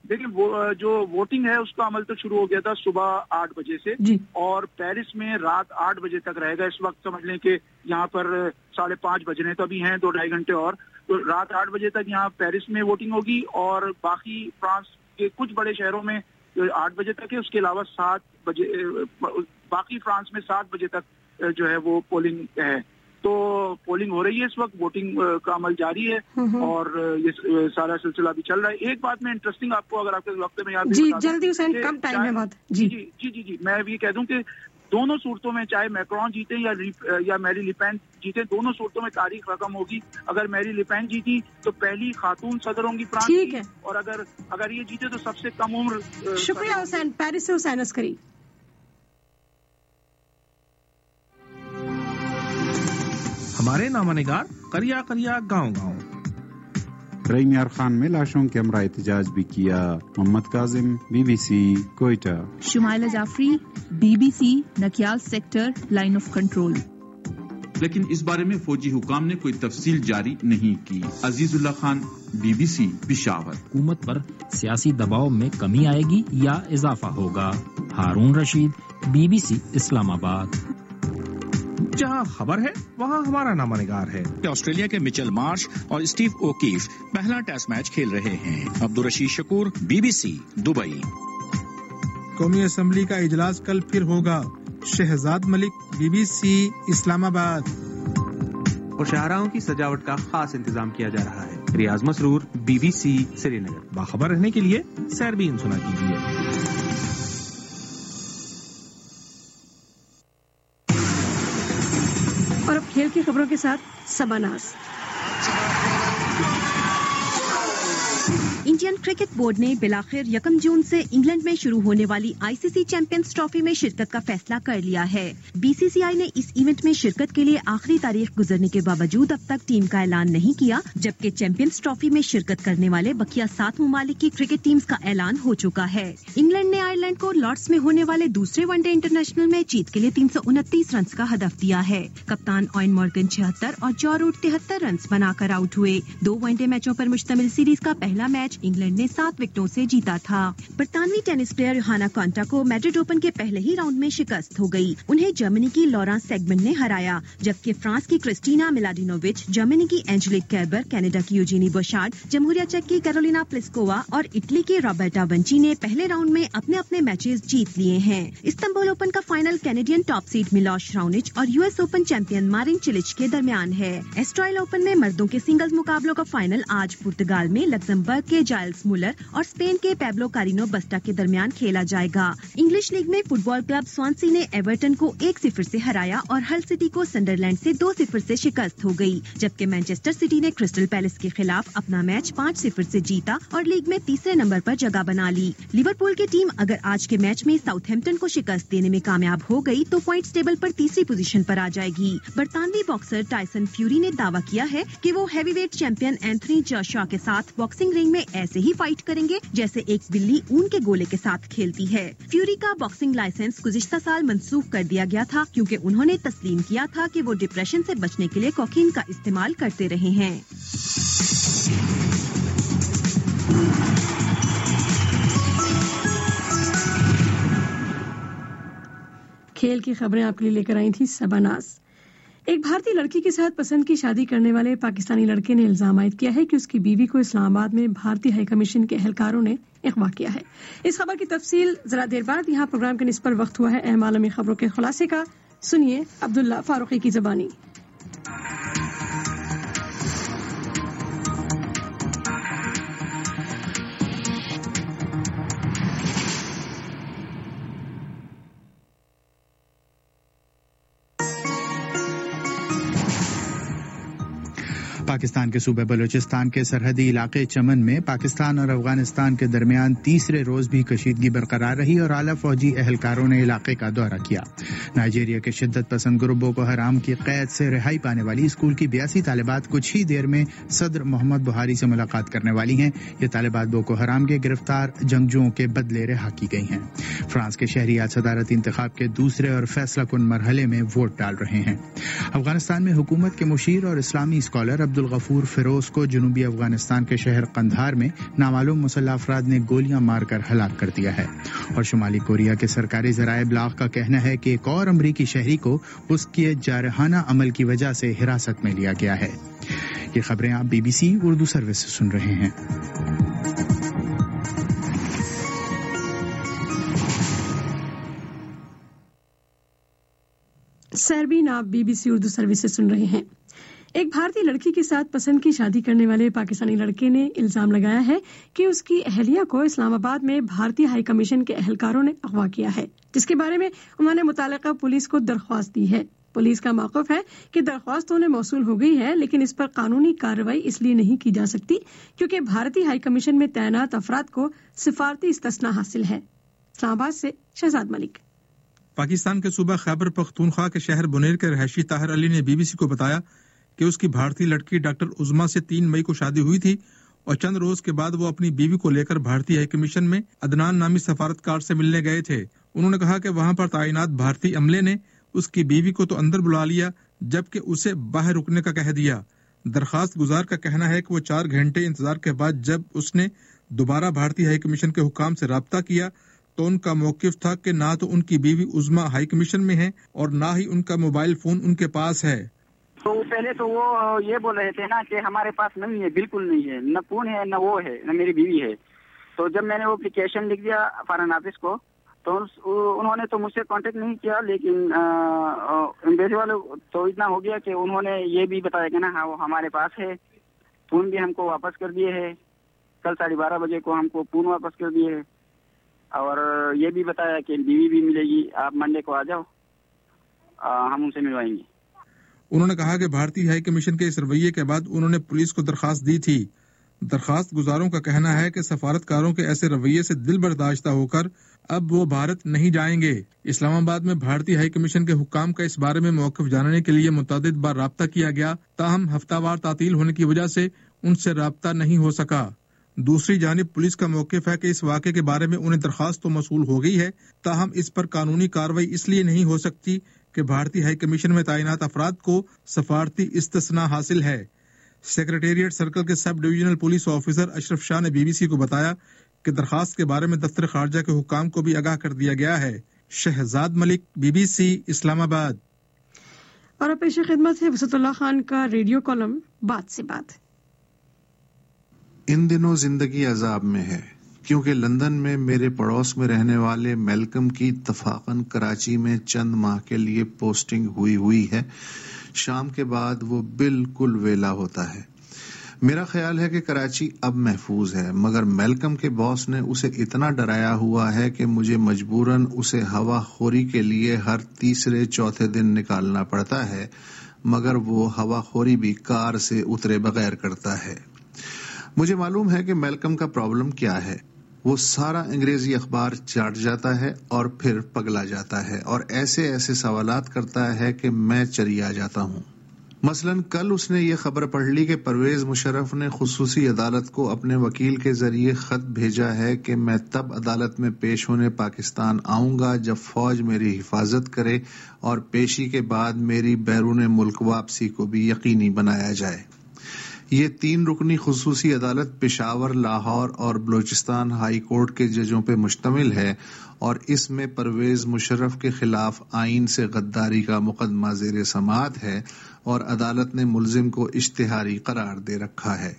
देखिए वो जो वोटिंग है उसका अमल तो शुरू हो गया था सुबह 8 बजे से और पेरिस में रात 8 बजे तक रहेगा। इस वक्त समझ लें कि यहाँ पर 5:30 बज रहे हैं, तो अभी हैं 2-2.5 घंटे और, तो रात 8 बजे तक यहाँ पेरिस में वोटिंग होगी और बाकी फ्रांस के कुछ बड़े शहरों में 8 बजे तक है। उसके अलावा 7 बजे बाकी फ्रांस में 7 बजे तक जो है वो पोलिंग है। तो पोलिंग हो रही है इस वक्त, वोटिंग का अमल जारी है और ये सारा सिलसिला भी चल रहा है। एक बात मैं इंटरेस्टिंग आपको अगर आपके वक्त में याद जी जल्दी हुसैन, कम टाइम है बात। जी मैं ये कह दूं कि दोनों सूरतों में चाहे मैक्रोन जीते या मैरी लिपेन जीते, दोनों सूरतों में तारीख रकम होगी। अगर मैरी लिपेन जीती तो पहली खातून सदर होंगी फ्रांस की, और अगर ये जीते तो सबसे कम उम्र। शुक्रिया हुसैन, पेरिस से हुसैन अस्करी। हमारे नामानिगार करिया करिया गाँव। रईम यार खान में लाशों के हमरा एहतजाज भी किया। Mohammad Kazim, BBC Quetta. Shumaila Jafri, BBC Nakyal sector, line of control. लेकिन इस बारे में फौजी हुकाम ने कोई तफसील जारी नहीं की। अजीजुल्लाह खान, BBC पिशावर। हुकूमत पर सियासी दबाव में कमी आएगी या इजाफा होगा? हारून रशीद, BBC इस्लामाबाद। जहां खबर है वहां हमारा नामानिगार है। ऑस्ट्रेलिया के मिचेल मार्श और स्टीव ओकीफ पहला टेस्ट मैच खेल रहे हैं। Abdul Rashid Shakoor, BBC Dubai. कौमी असम्बली का इजलास कल फिर होगा। शहजाद मलिक, BBC इस्लामाबाद। और शाहराहों की सजावट का खास इंतजाम किया जा रहा है। रियाज मसरूर, BBC श्रीनगर। बाखबर रहने के लिए सैरबीन सुना कीजिए। और अब खेल की खबरों के साथ सबनाज। इंडियन क्रिकेट बोर्ड ने बिलाखिर 1 जून से इंग्लैंड में शुरू होने वाली ICC चैंपियंस ट्रॉफी में शिरकत का फैसला कर लिया है। BCCI ने इस इवेंट में शिरकत के लिए आखिरी तारीख गुजरने के बावजूद अब तक टीम का ऐलान नहीं किया, जबकि चैंपियंस ट्रॉफी में शिरकत करने वाले बकिया 7 ममालिक की क्रिकेट टीम्स का ऐलान हो चुका है। इंग्लैंड ने आयरलैंड को लॉर्ड्स में होने वाले दूसरे वनडे इंटरनेशनल में जीत के लिए 329 रन का हदफ दिया है। कप्तान ऑयन मॉर्गन 76 और जॉ रूट 73 रन बनाकर आउट हुए। 2 वनडे मैचों पर मुश्तमिल सीरीज का पहला मैच इंग्लैंड ने 7 विकेटों से जीता था। बरतानवी टेनिस प्लेयर योहाना कॉन्टा को मैड्रिड ओपन के पहले ही राउंड में शिकस्त हो गई। उन्हें जर्मनी की लॉरा सेगमेंट ने हराया, जबकि फ्रांस की क्रिस्टीना मिलाडिनोविच, जर्मनी की एंजेलिक कैबर, कनाडा की यूजीनी बोशार्ड, जमहूरिया चेक की कैरोलिना प्लिस्कोवा और इटली की रॉबर्टा बंची ने पहले राउंड में अपने अपने मैचेस जीत लिए हैं। इस्तांबुल ओपन का final Canadian top seed Milos Raonic और US open champion Marin Cilic के दरमियान है। एस्ट्राइल ओपन में मर्दों के सिंगल्स मुकाबलों का फाइनल आज पुर्तगाल में लग्जमबर्ग के जाइल्स मुलर और स्पेन के पैब्लो कारिनो बस्टा के दरमियान खेला जाएगा। इंग्लिश लीग में फुटबॉल क्लब स्वानसी ने एवर्टन को 1-0 से हराया और हल सिटी को सनडरलैंड से 2-0 से शिकस्त हो गई, जबकि मैनचेस्टर सिटी ने क्रिस्टल पैलेस के खिलाफ अपना मैच 5-0 से जीता और लीग में तीसरे नंबर पर जगह बना ली। लिवरपूल की टीम अगर आज के मैच में साउथहैम्पटन को शिकस्त देने में कामयाब हो गई तो पॉइंट्स टेबल पर तीसरी पोजीशन पर आ जाएगी। बरतानवी बॉक्सर टायसन फ्यूरी ने दावा किया है कि वो हैवीवेट चैंपियन एंथनी जॉशुआ के साथ बॉक्सिंग रिंग में ऐसे ही फाइट करेंगे जैसे एक बिल्ली ऊन के गोले के साथ खेलती है। फ्यूरी का बॉक्सिंग लाइसेंस गुज़िश्ता साल मंसूख कर दिया गया था क्योंकि उन्होंने तस्लीम किया था कि वो डिप्रेशन से बचने के लिए कोकीन का इस्तेमाल करते रहे हैं। खेल की खबरें आपके लिए लेकर आई थी सबनाज। एक भारतीय लड़की के साथ पसंद की शादी करने वाले पाकिस्तानी लड़के ने इल्जाम आयद किया है कि उसकी बीवी को इस्लामाबाद में भारतीय हाई कमीशन के एहलकारों ने अगवा किया है। इस खबर की तफसील जरा देर बाद यहाँ प्रोग्राम के निस पर वक्त हुआ है अहम आलमी खबरों के खुलासे का। सुनिए अब्दुल्ला फारूकी की ज़बानी। पाकिस्तान के सूबे बलूचिस्तान के सरहदी इलाके चमन में पाकिस्तान और अफगानिस्तान के दरमियान तीसरे रोज भी कशीदगी बरकरार रही और आला फौजी एहलकारों ने इलाके का दौरा किया। नाइजीरिया के शिद्दत पसंद ग्रुप बोको हराम की कैद से रिहाई पाने वाली स्कूल की 82 तालिबात कुछ ही देर में सदर मोहम्मद बुहारी से मुलाकात करने वाली हैं। ये तालिबात बोको हराम के गिरफ्तार जंगजुओं के बदले रिहा की गई हैं। फ्रांस के शहरियात सदारती इंतखाब के दूसरे और फैसला कुन मरहले में वोट डाल रहे हैं। अफगानिस्तान में हुकूमत के मुशीर और इस्लामी स्कॉलर عبدالغفور فیروز کو جنوبی افغانستان کے شہر قندھار میں نامعلوم مسلح افراد نے گولیاں مار کر ہلاک کر دیا ہے، اور شمالی کوریا کے سرکاری ذرائع ابلاغ کا کہنا ہے کہ ایک اور امریکی شہری کو اس کے جارحانہ عمل کی وجہ سے حراست میں لیا گیا ہے۔ یہ خبریں آپ BBC اردو سروس سے سن رہے ہیں۔ سیربین آپ BBC اردو سروس سے سن رہے ہیں۔ ایک بھارتی لڑکی کے ساتھ پسند کی شادی کرنے والے پاکستانی لڑکے نے الزام لگایا ہے کہ اس کی اہلیہ کو اسلام آباد میں بھارتی ہائی کمیشن کے اہلکاروں نے اغوا کیا ہے، جس کے بارے میں انہوں نے متعلقہ پولیس کو درخواست دی ہے۔ پولیس کا موقف ہے کہ درخواست تو انہیں موصول ہو گئی ہے، لیکن اس پر قانونی کارروائی اس لیے نہیں کی جا سکتی کیونکہ بھارتی ہائی کمیشن میں تعینات افراد کو سفارتی استثناء حاصل ہے۔ اسلام آباد سے شہزاد ملک۔ پاکستان کے صوبہ خیبر پختونخوا کے شہر بنیر کے رہائشی طاہر علی نے BBC کو بتایا کہ اس کی بھارتی لڑکی ڈاکٹر عظما سے 3 مئی کو شادی ہوئی تھی اور چند روز کے بعد وہ اپنی بیوی کو لے کر بھارتی ہائی کمیشن میں عدنان نامی سفارتکار سے ملنے گئے تھے۔ انہوں نے کہا کہ وہاں پر تعینات بھارتی عملے نے اس کی بیوی کو تو اندر بلا لیا جبکہ اسے باہر رکنے کا کہہ دیا۔ درخواست گزار کا کہنا ہے کہ وہ 4 گھنٹے انتظار کے بعد جب اس نے دوبارہ بھارتی ہائی کمیشن کے حکام سے رابطہ کیا تو ان کا موقف تھا کہ نہ تو ان کی بیوی عظما ہائی کمیشن میں ہے اور نہ ہی ان کا موبائل فون ان کے پاس ہے۔ تو پہلے تو وہ یہ بول رہے تھے نا کہ ہمارے پاس نہیں ہے، بالکل نہیں ہے، نہ فون ہے نہ وہ ہے نہ میری بیوی ہے۔ تو جب میں نے وہ اپلیکیشن لکھ دیا فارن آفس کو تو انہوں نے تو مجھ سے کانٹیکٹ نہیں کیا، لیکن ایمبیسی والے تو اتنا ہو گیا کہ انہوں نے یہ بھی بتایا کہ نا ہاں وہ ہمارے پاس ہے، فون بھی ہم کو واپس کر دیے ہے، کل 12:30 بجے کو ہم کو فون واپس کر دیے ہے، اور یہ بھی بتایا کہ بیوی بھی ملے گی، آپ منڈے کو آ جاؤ، ہم ان سے ملوائیں گے۔ انہوں نے کہا کہ بھارتی ہائی کمیشن کے اس رویے کے بعد انہوں نے پولیس کو درخواست دی تھی۔ درخواست گزاروں کا کہنا ہے کہ سفارتکاروں کے ایسے رویے سے دل برداشتہ ہو کر اب وہ بھارت نہیں جائیں گے۔ اسلام آباد میں بھارتی ہائی کمیشن کے حکام کا اس بارے میں موقف جاننے کے لیے متعدد بار رابطہ کیا گیا، تاہم ہفتہ وار تعطیل ہونے کی وجہ سے ان سے رابطہ نہیں ہو سکا۔ دوسری جانب پولیس کا موقف ہے کہ اس واقعے کے بارے میں انہیں درخواست تو موصول ہو گئی ہے، تاہم اس پر قانونی کارروائی اس لیے نہیں ہو سکتی کہ بھارتی ہائی کمیشن میں تعینات افراد کو سفارتی استثناء حاصل ہے۔ سیکریٹریٹ سرکل کے sub divisional police officer Ashraf Shah نے BBC کو بتایا کہ درخواست کے بارے میں دفتر خارجہ کے حکام کو بھی آگاہ کر دیا گیا ہے۔ شہزاد ملک، BBC اسلام آباد۔ اور اب پیش خدمت ہے وسط اللہ خان کا ریڈیو کالم بات سے بات۔ ان دنوں زندگی عذاب میں ہے کیونکہ لندن میں میرے پڑوس میں رہنے والے میلکم کی اتفاقاً کراچی میں چند ماہ کے لیے پوسٹنگ ہوئی ہے۔ شام کے بعد وہ بالکل ویلا ہوتا ہے۔ میرا خیال ہے کہ کراچی اب محفوظ ہے، مگر میلکم کے باس نے اسے اتنا ڈرایا ہوا ہے کہ مجھے مجبوراً اسے ہوا خوری کے لیے ہر تیسرے چوتھے دن نکالنا پڑتا ہے، مگر وہ ہوا خوری بھی کار سے اترے بغیر کرتا ہے۔ مجھے معلوم ہے کہ میلکم کا پرابلم کیا ہے۔ وہ سارا انگریزی اخبار چاٹ جاتا ہے اور پھر پگلا جاتا ہے اور ایسے سوالات کرتا ہے کہ میں چریا جاتا ہوں۔ مثلاً کل اس نے یہ خبر پڑھ لی کہ پرویز مشرف نے خصوصی عدالت کو اپنے وکیل کے ذریعے خط بھیجا ہے کہ میں تب عدالت میں پیش ہونے پاکستان آؤں گا جب فوج میری حفاظت کرے اور پیشی کے بعد میری بیرون ملک واپسی کو بھی یقینی بنایا جائے۔ یہ 3 رکنی خصوصی عدالت پشاور، لاہور اور بلوچستان ہائی کورٹ کے ججوں پہ مشتمل ہے اور اس میں پرویز مشرف کے خلاف آئین سے غداری کا مقدمہ زیر سماعت ہے اور عدالت نے ملزم کو اشتہاری قرار دے رکھا ہے۔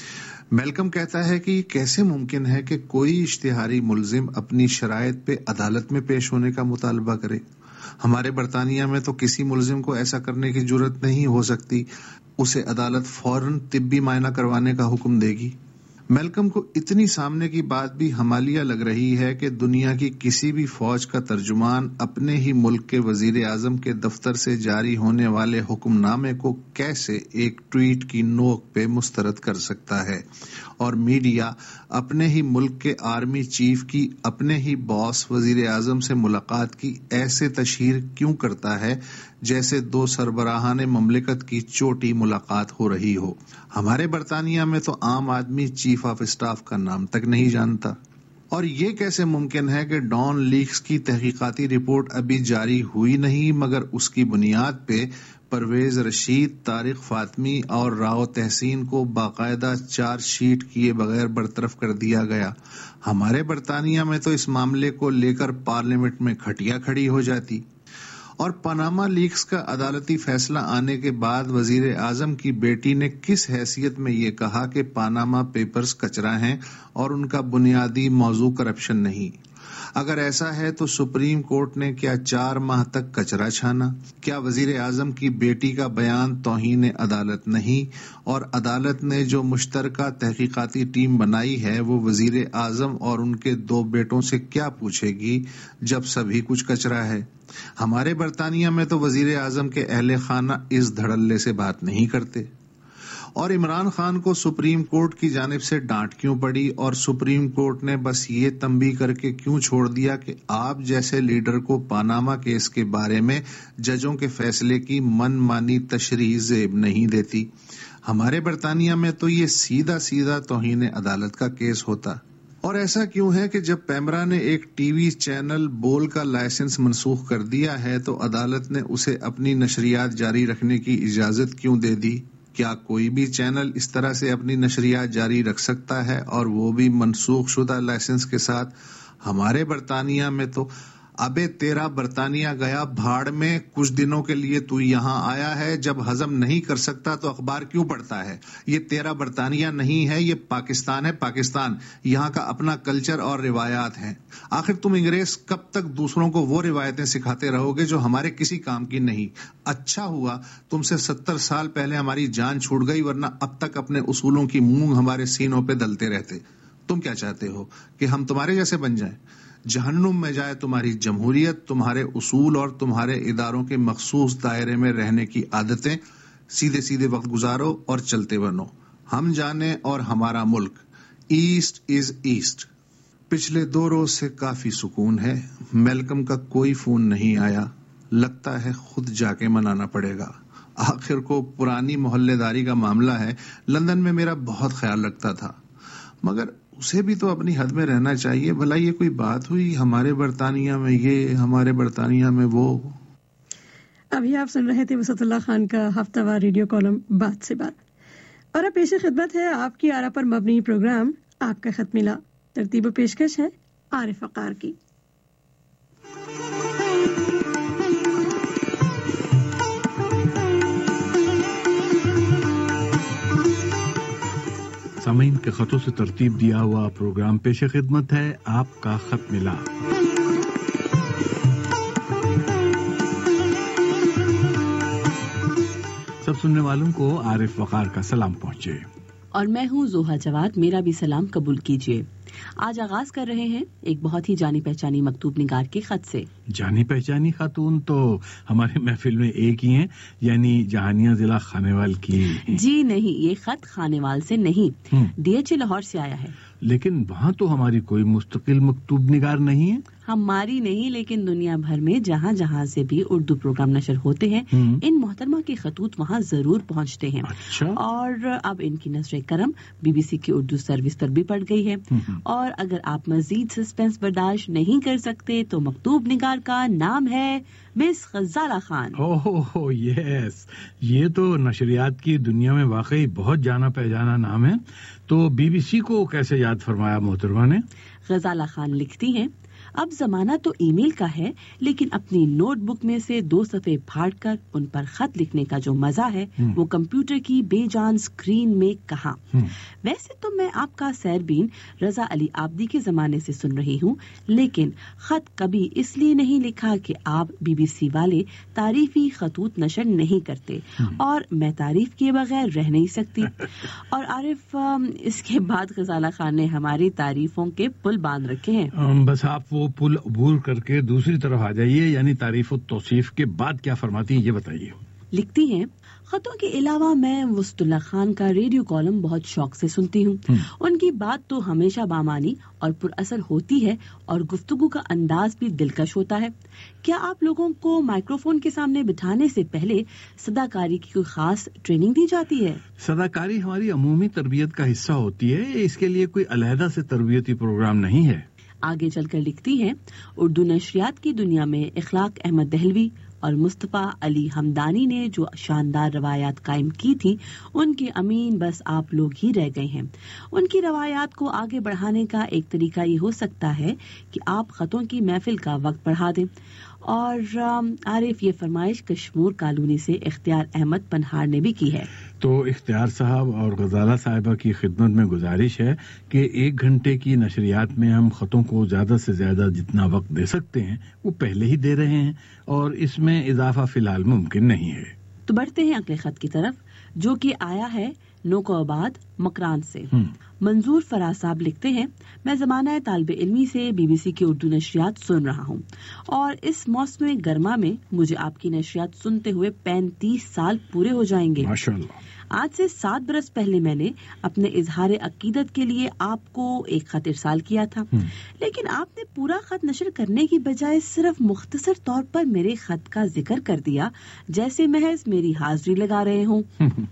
میلکم کہتا ہے کہ یہ کیسے ممکن ہے کہ کوئی اشتہاری ملزم اپنی شرائط پہ عدالت میں پیش ہونے کا مطالبہ کرے۔ ہمارے برطانیہ میں تو کسی ملزم کو ایسا کرنے کی جرت نہیں ہو سکتی، اسے عدالت فوراً طبی معائنہ کروانے کا حکم دے گی۔ میلکم کو اتنی سامنے کی بات بھی حمالیہ لگ رہی ہے کہ دنیا کی کسی بھی فوج کا ترجمان اپنے ہی ملک کے وزیر اعظم کے دفتر سے جاری ہونے والے حکم نامے کو کیسے ایک ٹویٹ کی نوک پہ مسترد کر سکتا ہے، اور میڈیا اپنے ہی ملک کے آرمی چیف کی اپنے ہی باس وزیر اعظم سے ملاقات کی ایسے تشہیر کیوں کرتا ہے جیسے 2 سربراہان مملکت کی چوٹی ملاقات ہو رہی ہو۔ ہمارے برطانیہ میں تو عام آدمی چیف آف اسٹاف کا نام تک نہیں جانتا۔ اور یہ کیسے ممکن ہے کہ ڈان لیکس کی تحقیقاتی رپورٹ ابھی جاری ہوئی نہیں مگر اس کی بنیاد پہ پرویز رشید، طارق فاطمی اور راؤ تحسین کو باقاعدہ چارج شیٹ کیے بغیر برطرف کر دیا گیا؟ ہمارے برطانیہ میں تو اس معاملے کو لے کر پارلیمنٹ میں کھٹیا کھڑی ہو جاتی۔ اور پاناما لیکس کا عدالتی فیصلہ آنے کے بعد وزیر اعظم کی بیٹی نے کس حیثیت میں یہ کہا کہ پاناما پیپرز کچرا ہیں اور ان کا بنیادی موضوع کرپشن نہیں؟ اگر ایسا ہے تو سپریم کورٹ نے کیا 4 ماہ تک کچرا چھانا؟ کیا وزیر اعظم کی بیٹی کا بیان توہین عدالت نہیں؟ اور عدالت نے جو مشترکہ تحقیقاتی ٹیم بنائی ہے وہ وزیر اعظم اور ان کے 2 بیٹوں سے کیا پوچھے گی جب سبھی کچھ کچرا ہے؟ ہمارے برطانیہ میں تو وزیر اعظم کے اہل خانہ اس دھڑلے سے بات نہیں کرتے۔ اور عمران خان کو سپریم کورٹ کی جانب سے ڈانٹ کیوں پڑی اور سپریم کورٹ نے بس یہ تنبیہ کر کے کیوں چھوڑ دیا کہ آپ جیسے لیڈر کو پاناما کیس کے بارے میں ججوں کے فیصلے کی من مانی تشریح زیب نہیں دیتی؟ ہمارے برطانیہ میں تو یہ سیدھا سیدھا توہین عدالت کا کیس ہوتا۔ اور ایسا کیوں ہے کہ جب پیمرا نے ایک ٹی وی چینل بول کا لائسنس منسوخ کر دیا ہے تو عدالت نے اسے اپنی نشریات جاری رکھنے کی اجازت کیوں دے دی؟ کیا کوئی بھی چینل اس طرح سے اپنی نشریات جاری رکھ سکتا ہے اور وہ بھی منسوخ شدہ لائسنس کے ساتھ؟ ہمارے برطانیہ میں تو ابے تیرا برطانیہ گیا بھاڑ میں، کچھ دنوں کے لیے تو یہاں آیا ہے، جب ہضم نہیں کر سکتا تو اخبار کیوں پڑھتا ہے؟ یہ تیرا برطانیہ نہیں ہے، یہ پاکستان ہے، پاکستان، یہاں کا اپنا کلچر اور روایات ہیں۔ آخر تم انگریز کب تک دوسروں کو وہ روایتیں سکھاتے رہو گے جو ہمارے کسی کام کی نہیں؟ اچھا ہوا تم سے 70 سال پہلے ہماری جان چھوٹ گئی، ورنہ اب تک اپنے اصولوں کی مونگ ہمارے سینوں پہ دلتے رہتے۔ تم کیا چاہتے ہو کہ ہم تمہارے جیسے بن جائیں؟ جہنم میں جائے تمہاری جمہوریت، تمہارے اصول اور تمہارے اداروں کے مخصوص دائرے میں رہنے کی عادتیں۔ سیدھے سیدھے وقت گزارو اور چلتے بنو، ہم جانے اور ہمارا ملک۔ Asset is asset. پچھلے 2 روز سے کافی سکون ہے، میلکم کا کوئی فون نہیں آیا، لگتا ہے خود جا کے منانا پڑے گا۔ آخر کو پرانی محلے داری کا معاملہ ہے، لندن میں میرا بہت خیال رکھتا تھا، مگر اسے بھی تو اپنی حد میں رہنا چاہیے۔ بھلا یہ کوئی بات ہوئی ہمارے برطانیہ میں یہ، ہمارے برطانیہ میں وہ؟ ابھی آپ سن رہے تھے وسعت اللہ خان کا ہفتہ وار ریڈیو کالم بات سے بات، اور اب پیش خدمت ہے آپ کی آرا پر مبنی پروگرام آپ کا خط ملا۔ ترتیب و پیشکش ہے عارف وقار کی۔ سامعین کے خطوں سے ترتیب دیا ہوا پروگرام پیش خدمت ہے آپ کا خط ملا۔ سب سننے والوں کو عارف وقار کا سلام پہنچے، اور میں ہوں زوہا جواد، میرا بھی سلام قبول کیجیے۔ آج آغاز کر رہے ہیں ایک بہت ہی جانی پہچانی مکتوب نگار کے خط سے۔ جانی پہچانی خاتون تو ہمارے محفل میں ایک ہی ہیں، یعنی جہانیہ ضلع خانیوال کی۔ جی نہیں، یہ خط خانیوال سے نہیں، ڈی ایچ اے لاہور سے آیا ہے۔ لیکن وہاں تو ہماری کوئی مستقل مکتوب نگار نہیں ہے۔ ہماری نہیں، لیکن دنیا بھر میں جہاں جہاں سے بھی اردو پروگرام نشر ہوتے ہیں ان محترمہ کے خطوط وہاں ضرور پہنچتے ہیں۔ اور اب ان کی نظر کرم بی بی سی کی اردو سروس پر بھی پڑ گئی ہے، اور اگر آپ مزید سسپینس برداشت نہیں کر سکتے تو مکتوب نگار کا نام ہے مس غزالہ خان۔ اوہ یس، یہ تو نشریات کی دنیا میں واقعی بہت جانا پہچانا نام ہے۔ تو بی بی سی کو کیسے یاد فرمایا محترمہ نے؟ غزالہ خان لکھتی ہیں، اب زمانہ تو ای میل کا ہے، لیکن اپنی نوٹ بک میں سے 2 صفحے پھاڑ کر ان پر خط لکھنے کا جو مزہ ہے وہ کمپیوٹر کی بے جان سکرین میں کہاں۔ ویسے تو میں آپ کا سیربین رضا علی آبدی کے زمانے سے سن رہی ہوں، لیکن خط کبھی اس لیے نہیں لکھا کہ آپ بی بی سی والے تعریفی خطوط نشر نہیں کرتے، اور میں تعریف کیے بغیر رہ نہیں سکتی۔ اور عارف، اس کے بعد غزالہ خان نے ہماری تعریفوں کے پل باندھ رکھے ہیں۔ بس آپ وہ پل عبور کر کے دوسری طرف آ جائیے، یعنی تعریف و توصیف کے بعد کیا فرماتی ہیں یہ بتائیے۔ لکھتی ہیں، خطوں کے علاوہ میں وسط اللہ خان کا ریڈیو کالم بہت شوق سے سنتی ہوں۔ ان کی بات تو ہمیشہ بامانی اور پر اثر ہوتی ہے، اور گفتگو کا انداز بھی دلکش ہوتا ہے۔ کیا آپ لوگوں کو مائکروفون کے سامنے بٹھانے سے پہلے صداکاری کی کوئی خاص ٹریننگ دی جاتی ہے؟ صداکاری ہماری عمومی تربیت کا حصہ ہوتی ہے، اس کے لیے کوئی علیحدہ سے تربیتی پروگرام نہیں ہے۔ آگے چل کر لکھتی ہیں، اردو نشریات کی دنیا میں اخلاق احمد دہلوی اور مصطفیٰ علی ہمدانی نے جو شاندار روایات قائم کی تھی، ان کے امین بس آپ لوگ ہی رہ گئے ہیں۔ ان کی روایات کو آگے بڑھانے کا ایک طریقہ یہ ہو سکتا ہے کہ آپ خطوں کی محفل کا وقت بڑھا دیں۔ اور عارف، یہ فرمائش کشمور کالونی سے اختیار احمد پنہار نے بھی کی ہے۔ تو اختیار صاحب اور غزالہ صاحبہ کی خدمت میں گزارش ہے کہ 1 گھنٹے کی نشریات میں ہم خطوں کو زیادہ سے زیادہ جتنا وقت دے سکتے ہیں وہ پہلے ہی دے رہے ہیں، اور اس میں اضافہ فی الحال ممکن نہیں ہے۔ تو بڑھتے ہیں اگلے خط کی طرف، جو کہ آیا ہے نوکوآباد مکران سے۔ منظور فراز صاحب لکھتے ہیں، میں زمانہ طالب علمی سے بی بی سی کی اردو نشریات سن رہا ہوں، اور اس موسم گرما میں مجھے آپ کی نشریات سنتے ہوئے 35 سال پورے ہو جائیں گے۔ ماشاءاللہ۔ آج سے 7 برس پہلے میں نے اپنے اظہار عقیدت کے لیے آپ کو ایک خط ارسال کیا تھا، لیکن آپ نے پورا خط نشر کرنے کی بجائے صرف مختصر طور پر میرے خط کا ذکر کر دیا، جیسے محض میری حاضری لگا رہے ہوں۔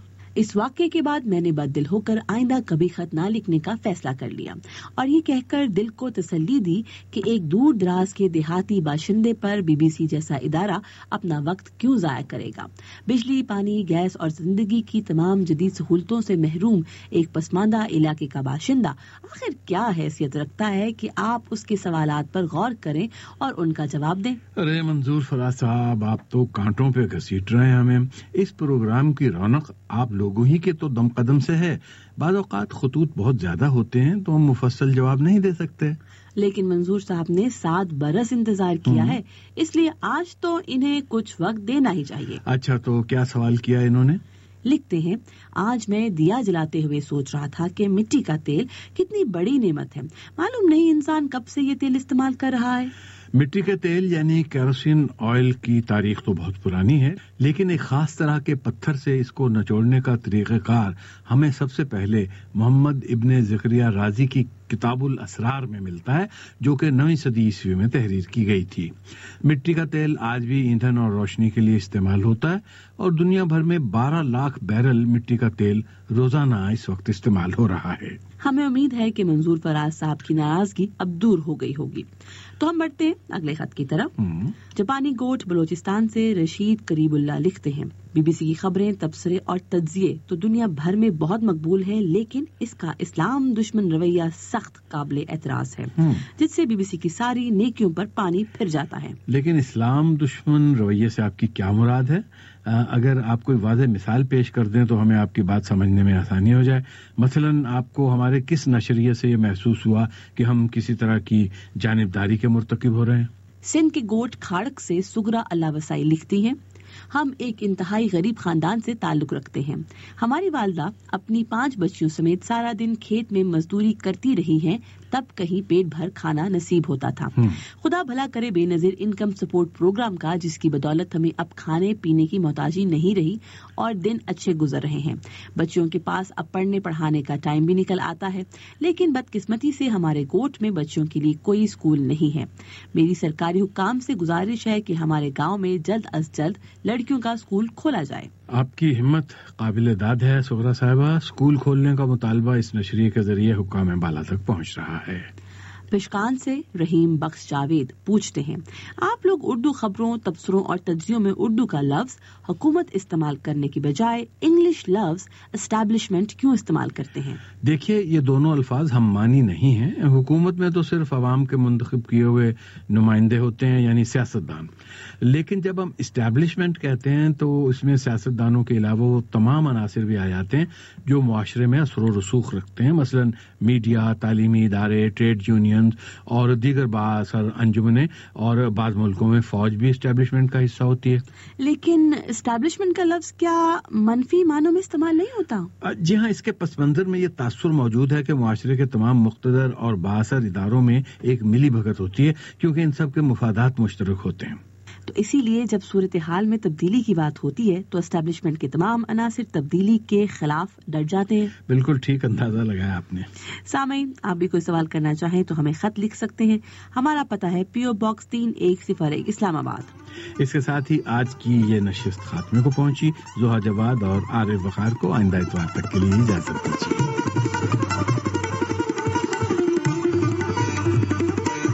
اس واقعے کے بعد میں نے بددل ہو کر آئندہ کبھی خط نہ لکھنے کا فیصلہ کر لیا، اور یہ کہہ کر دل کو تسلی دی کہ ایک دور دراز کے دیہاتی باشندے پر بی بی سی جیسا ادارہ اپنا وقت کیوں ضائع کرے گا۔ بجلی، پانی، گیس اور زندگی کی تمام جدید سہولتوں سے محروم ایک پسماندہ علاقے کا باشندہ آخر کیا حیثیت رکھتا ہے کہ آپ اس کے سوالات پر غور کریں اور ان کا جواب دیں؟ ارے منظور فراز صاحب، آپ تو کانٹوں پہ گھسیٹ رہے ہیں ہمیں۔ اس پروگرام کی رونق آپ لوگوں ہی کے تو دم قدم سے ہے۔ بعض اوقات خطوط بہت زیادہ ہوتے ہیں تو ہم مفصل جواب نہیں دے سکتے، لیکن منظور صاحب نے 7 برس انتظار کیا ہے، اس لیے آج تو انہیں کچھ وقت دینا ہی چاہیے۔ اچھا، تو کیا سوال کیا انہوں نے؟ لکھتے ہیں، آج میں دیا جلاتے ہوئے سوچ رہا تھا کہ مٹی کا تیل کتنی بڑی نعمت ہے، معلوم نہیں انسان کب سے یہ تیل استعمال کر رہا ہے۔ مٹی کے تیل یعنی کیروسین آئل کی تاریخ تو بہت پرانی ہے، لیکن ایک خاص طرح کے پتھر سے اس کو نچوڑنے کا طریقہ کار ہمیں سب سے پہلے محمد ابن زکریہ رازی کی کتاب الاسرار میں ملتا ہے، جو کہ 9ویں صدی عیسوی میں تحریر کی گئی تھی۔ مٹی کا تیل آج بھی ایندھن اور روشنی کے لیے استعمال ہوتا ہے، اور دنیا بھر میں 12 لاکھ بیرل مٹی کا تیل روزانہ اس وقت استعمال ہو رہا ہے۔ ہمیں امید ہے کہ منظور فراز صاحب کی ناراضگی اب دور ہو گئی ہوگی۔ تو ہم بڑھتے ہیں اگلے خط کی طرف۔ جاپانی گوٹ بلوچستان سے رشید قریب اللہ لکھتے ہیں، بی بی سی کی خبریں، تبصرے اور تجزیے تو دنیا بھر میں بہت مقبول ہیں، لیکن اس کا اسلام دشمن رویہ سخت قابل اعتراض ہے، جس سے بی بی سی کی ساری نیکیوں پر پانی پھر جاتا ہے۔ لیکن اسلام دشمن رویے سے آپ کی کیا مراد ہے؟ اگر آپ کوئی واضح مثال پیش کر دیں تو ہمیں آپ کی بات سمجھنے میں آسانی ہو جائے۔ مثلاً آپ کو ہمارے کس نشریے سے یہ محسوس ہوا کہ ہم کسی طرح کی جانبداری کے مرتکب ہو رہے ہیں؟ سندھ کے گوٹ کھاڑک سے سگرا اللہ وسائی لکھتی ہیں، ہم ایک انتہائی غریب خاندان سے تعلق رکھتے ہیں۔ ہماری والدہ اپنی 5 بچیوں سمیت سارا دن کھیت میں مزدوری کرتی رہی ہیں، تب کہیں پیٹ بھر کھانا نصیب ہوتا تھا۔ خدا بھلا کرے بے نظیر انکم سپورٹ پروگرام کا، جس کی بدولت ہمیں اب کھانے پینے کی محتاجی نہیں رہی اور دن اچھے گزر رہے ہیں۔ بچوں کے پاس اب پڑھنے پڑھانے کا ٹائم بھی نکل آتا ہے، لیکن بدقسمتی سے ہمارے گوٹ میں بچوں کے لیے کوئی اسکول نہیں ہے۔ میری سرکاری حکام سے گزارش ہے کہ ہمارے گاؤں میں جلد از جلد لڑکیوں کا اسکول کھولا جائے۔ آپ کی ہمت قابل داد ہے سغرا صاحبہ۔ اسکول کھولنے کا مطالبہ اس نشریے کے ذریعے حکام بالا تک پہنچ رہا ہے۔ پشکان سے رحیم بخش جاوید پوچھتے ہیں، آپ لوگ اردو خبروں، تبصروں اور تجزیوں میں اردو کا لفظ حکومت استعمال کرنے کی بجائے انگلش لفظ اسٹیبلشمنٹ کیوں استعمال کرتے ہیں؟ دیکھیے، یہ دونوں الفاظ ہم معنی نہیں ہیں۔ حکومت میں تو صرف عوام کے منتخب کیے ہوئے نمائندے ہوتے ہیں، یعنی سیاستدان، لیکن جب ہم اسٹیبلشمنٹ کہتے ہیں تو اس میں سیاستدانوں کے علاوہ وہ تمام عناصر بھی آ جاتے ہیں جو معاشرے میں اثر و رسوخ رکھتے ہیں، مثلا میڈیا، تعلیمی ادارے، ٹریڈ یونین اور دیگر بااثر انجمنیں، اور بعض ملکوں میں فوج بھی اسٹیبلشمنٹ کا حصہ ہوتی ہے۔ لیکن اسٹیبلشمنٹ کا لفظ کیا منفی معنوں میں استعمال نہیں ہوتا؟ جی ہاں، اس کے پس منظر میں یہ تاثر موجود ہے کہ معاشرے کے تمام مقتدر اور بااثر اداروں میں ایک ملی بھگت ہوتی ہے، کیونکہ ان سب کے مفادات مشترک ہوتے ہیں۔ تو اسی لیے جب صورتحال میں تبدیلی کی بات ہوتی ہے تو اسٹیبلشمنٹ کے تمام عناصر تبدیلی کے خلاف ڈٹ جاتے ہیں۔ بالکل ٹھیک اندازہ لگایا آپ نے۔ سامعین، آپ بھی کوئی سوال کرنا چاہیں تو ہمیں خط لکھ سکتے ہیں۔ ہمارا پتہ ہے PO Box 3101 اسلام آباد۔ اس کے ساتھ ہی آج کی یہ نشست خاتمے کو پہنچی۔ زہا جواد اور عارف وقار کو آئندہ اتوار تک کے لیے اجازت دیجیے۔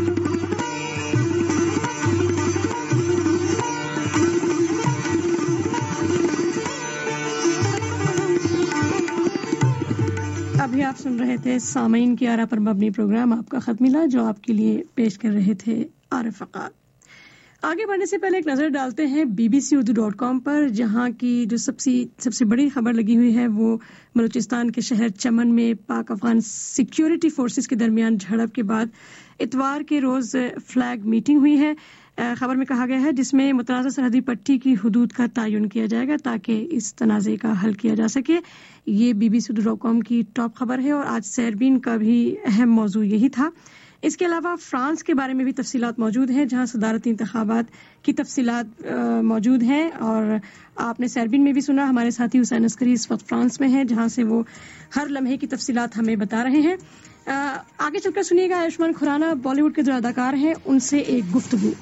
आप सुन रहे थे सामईन की आरा पर मबनी प्रोग्राम आपका खत मिला, जो आपके लिए पेश कर रहे थे आरिफ अक़ाद। आगे बढ़ने से पहले एक नज़र डालते हैं bbcurdu.com पर, जहां की जो सबसे बड़ी खबर लगी हुई है वो बलूचिस्तान के शहर चमन में पाक अफगान सिक्योरिटी फोर्सेस के दरमियान झड़प के बाद इतवार के रोज़ फ्लैग मीटिंग हुई है। खबर में कहा गया है जिसमें मुतनाज़ा सरहदी पट्टी की हुदूद का तयन किया जाएगा ताकि इस तनाज़े का हल किया जा सके। ये bbcurdu.com की टॉप खबर है और आज सैरबीन का भी अहम मौजू यही था। इसके अलावा फ्रांस के बारे में भी तफसीलात मौजूद हैं, जहां सदारती इंतखाबात की तफसीलात मौजूद हैं। और आपने सैरबीन में भी सुना, हमारे साथी हुसैन अस्करी इस वक्त फ्रांस में हैं, जहां से वो हर लम्हे की तफसीलात हमें बता रहे हैं। आगे चलकर सुनिएगा, आयुष्मान खुराना बॉलीवुड के जो अदाकार हैं उनसे एक गुफ्तगू।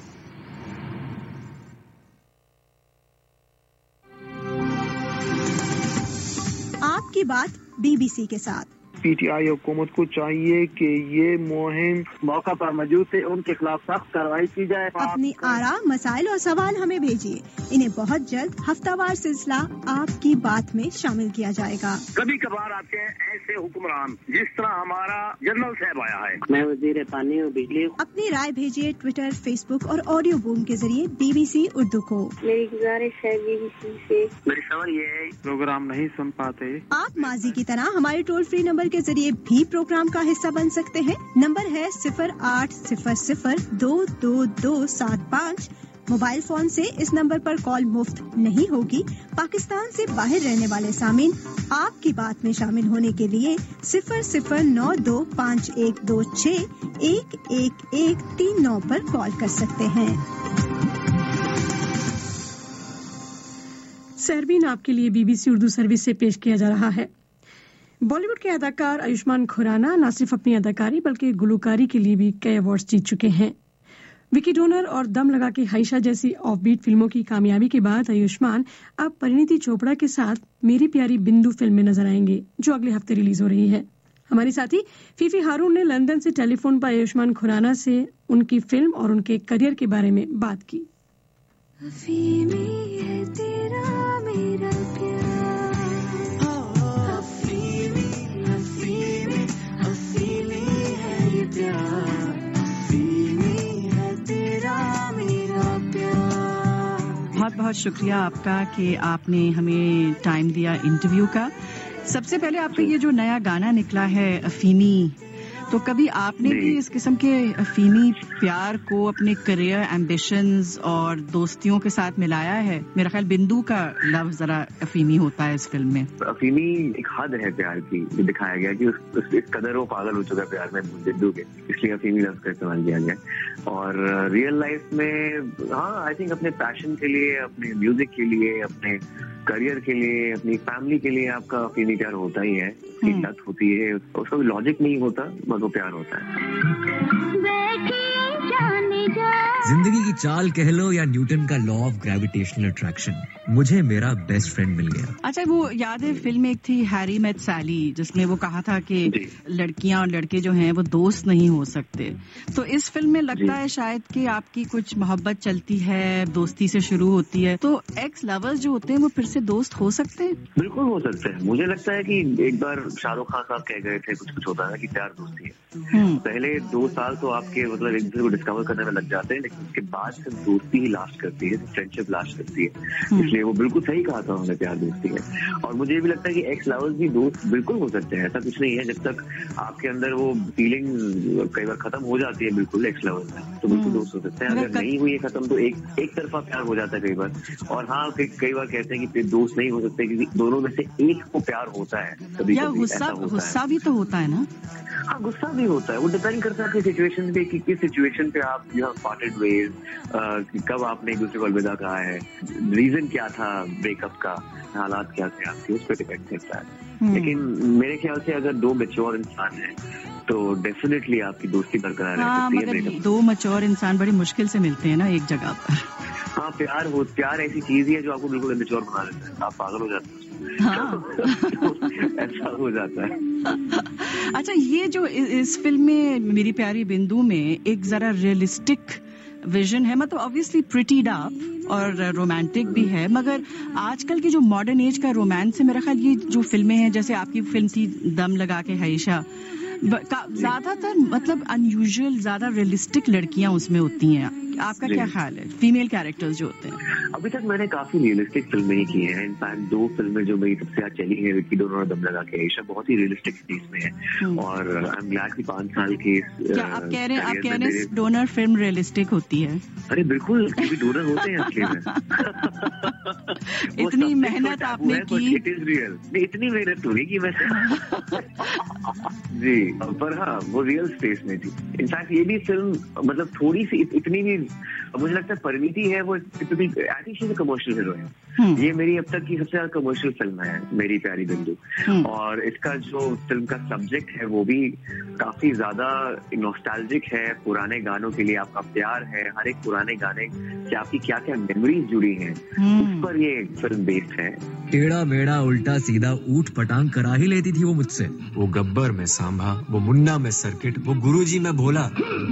आपकी बात बीबीसी के साथ। पीटीआई हुकूमत को चाहिए कि ये मुहिम मौका पर मौजूद थे, उनके खिलाफ सख्त कार्रवाई की जाए। अपनी आरा, मसाइल और सवाल हमें भेजिए, इन्हें बहुत जल्द हफ्तावार सिलसिला आपकी बात में शामिल किया जाएगा। कभी कभार आते हैं ऐसे हुक्मरान जिस तरह हमारा जनरल साहब आया है। मैं वज़ीर पानी और बिजली। अपनी राय भेजिए ट्विटर, फेसबुक और ऑडियो बूम के जरिए BBC उर्दू को। मेरी गुजारिश है BBC से, मेरी सवाल ये है, प्रोग्राम नहीं सुन पाते आप माजी की तरह हमारे टोल फ्री नंबर के जरिए भी प्रोग्राम का हिस्सा बन सकते हैं। नंबर है 0800-222-75। मोबाइल फोन से इस नंबर पर कॉल मुफ्त नहीं होगी। पाकिस्तान से बाहर रहने वाले सामीन आपकी बात में शामिल होने के लिए 009251261139 पर कॉल कर सकते हैं। सैरबीन आपके लिए BBC उर्दू सर्विस से पेश किया जा रहा है। बॉलीवुड के अदाकार आयुष्मान खुराना न सिर्फ अपनी अदाकारी बल्कि गुलकारी के लिए भी कई अवार्ड्स जीत चुके हैं। विकी डोनर और दम लगा के हाइशा जैसी ऑफबीट फिल्मों की कामयाबी के बाद आयुष्मान अब परिणीति चोपड़ा के साथ मेरी प्यारी बिंदु फिल्म में नजर आएंगे, जो अगले हफ्ते रिलीज हो रही है। हमारी साथी फीफी हारून ने लंदन से टेलीफोन पर आयुष्मान खुराना से उनकी फिल्म और उनके करियर के बारे में बात की। बहुत बहुत शुक्रिया आपका कि आपने हमें टाइम दिया इंटरव्यू का। सबसे पहले आपका ये जो नया गाना निकला है अफीमी, तो कभी आपने भी इस किस्म के अफीमी प्यार को अपने करियर, एम्बिशंस और दोस्तियों के साथ मिलाया है? मेरा ख्याल बिंदु का लफ्ज जरा अफीमी होता है इस फिल्म में। अफीमी एक हद है प्यार की, दिखाया गया कि इस कदर वो पागल हो चुका प्यार में बिंदु के, इसलिए अफीमी लफ्ज का इस्तेमाल किया गया। और रियल लाइफ में हाँ, आई थिंक अपने पैशन के लिए, अपने म्यूजिक के लिए, अपने करियर के लिए, अपनी फैमिली के लिए आपका अफीमी प्यार होता ही है। उसकी लत होती है, उसका कोई लॉजिक नहीं होता, बस वो प्यार होता है। जिंदगी की चाल कह लो या न्यूटन का लॉ ऑफ ग्रेविटेशनल अट्रैक्शन, मुझे मेरा बेस्ट फ्रेंड मिल गया। अच्छा, वो याद है फिल्म एक थी हैरी मेट सैली, जिसमें वो कहा था कि लड़कियां और लड़के जो हैं वो दोस्त नहीं हो सकते। तो इस फिल्म में लगता है शायद कि आपकी कुछ मोहब्बत चलती है, दोस्ती से शुरू होती है, तो एक्स लवर्स जो होते हैं वो फिर से दोस्त हो सकते हैं? बिल्कुल हो सकते हैं। मुझे लगता है कि एक बार शाहरुख खान साहब कह गए थे, कुछ होता है कि प्यार दोस्ती है। पहले 2 साल तो आपके मतलब एक दूसरे को डिस्कवर करने में लग जाते हैं, लेकिन उसके बाद सिर्फ दोस्ती ही लास्ट करती है, फ्रेंडशिप लास्ट करती है। इसलिए वो बिल्कुल सही कहा था उन्होंने, प्यार दोस्ती है। और मुझे भी लगता है कि एक्स लवर्स भी दोस्त बिल्कुल हो सकते हैं। ऐसा कुछ नहीं है, जब तक आपके अंदर वो फीलिंग कई बार खत्म हो जाती है बिल्कुल एक्स लवर्स में, तो बिल्कुल दोस्त हो सकते हैं। अगर नहीं हुई है खत्म तो एक तरफा प्यार हो जाता है कई बार। और हाँ, कई बार कहते हैं कि दोस्त नहीं हो सकते क्योंकि दोनों में से एक को प्यार होता है। कभी गुस्सा भी तो होता है ना? हाँ, गुस्सा भी होता है। वो डिपेंड करता है आपकी सिचुएशन पे कि किस सिचुएशन पे आप यू हैव पार्टेड वेज, कब आपने एक दूसरे को अलविदा कहा है, रीजन क्या था ब्रेकअप का, हालात क्या थे आपके, उस पर डिपेंड करता है। लेकिन मेरे ख्याल से अगर 2 मैच्योर इंसान हैं तो डेफिनेटली आपकी दोस्ती बरकरार रह सकती है। 2 मैच्योर इंसान बड़ी मुश्किल से मिलते हैं ना एक जगह पर। हाँ, प्यार ऐसी चीज ही है जो आपको बिल्कुल मैच्योर बना देता है, आप पागल हो जाते हैं। हाँ। ऐसा हो जाता है। अच्छा, ये जो इस फिल्म में मेरी प्यारी बिंदु में एक जरा रियलिस्टिक विजन है, मतलब ऑब्वियसली प्रिटी डार्क और रोमांटिक भी है, मगर आजकल की जो मॉडर्न एज का रोमांस है, मेरा ख्याल ये जो फिल्में हैं, जैसे आपकी फिल्म थी दम लगा के हाइशा, ज्यादातर मतलब अनयूजुअल, ज्यादा रियलिस्टिक लड़कियां उसमें होती हैं. आपका क्या ख्याल है फीमेल कैरेक्टर्स जो होते हैं? अभी तक मैंने काफी रियलिस्टिक फिल्में ही की हैं. इनफैक्ट 2 फिल्में जो मेरी सबसे ज्यादा चली है, विक्की डोनर और दम लगा के आयशा, बहुत ही रियलिस्टिक स्पेस में है. और आई एम ग्लैड कि 5 साल के क्या आप कह रहे हैं डोनर फिल्म रियलिस्टिक होती है? अरे बिल्कुल, क्योंकि डोनर होते हैं असली में. इतनी मेहनत आपने की. It is real. इतनी मेहनत होगी कि मैं जी, पर हाँ वो रियल स्पेस में थी. इनफैक्ट ये भी फिल्म मतलब थोड़ी सी इतनी भी, मुझे लगता है परिणीति है वो, I think she is a commercial heroine. ये मेरी अब तक की सबसे ज्यादा कमर्शियल फिल्म है, मेरी प्यारी बिंदु. और इसका जो फिल्म का सब्जेक्ट है वो भी काफी ज्यादा नॉस्टैल्जिक है. पुराने गानों के लिए आपका प्यार है, हर एक पुराने गाने से आपकी क्या क्या मेमोरीज जुड़ी हैं, उस पर ये फिल्म बेस्ड है. टेढ़ा मेढ़ा उल्टा सीधा ऊट पटांग करा ही लेती थी वो मुझसे. वो गब्बर में सांभा, वो मुन्ना में सर्किट, वो गुरुजी में भोला.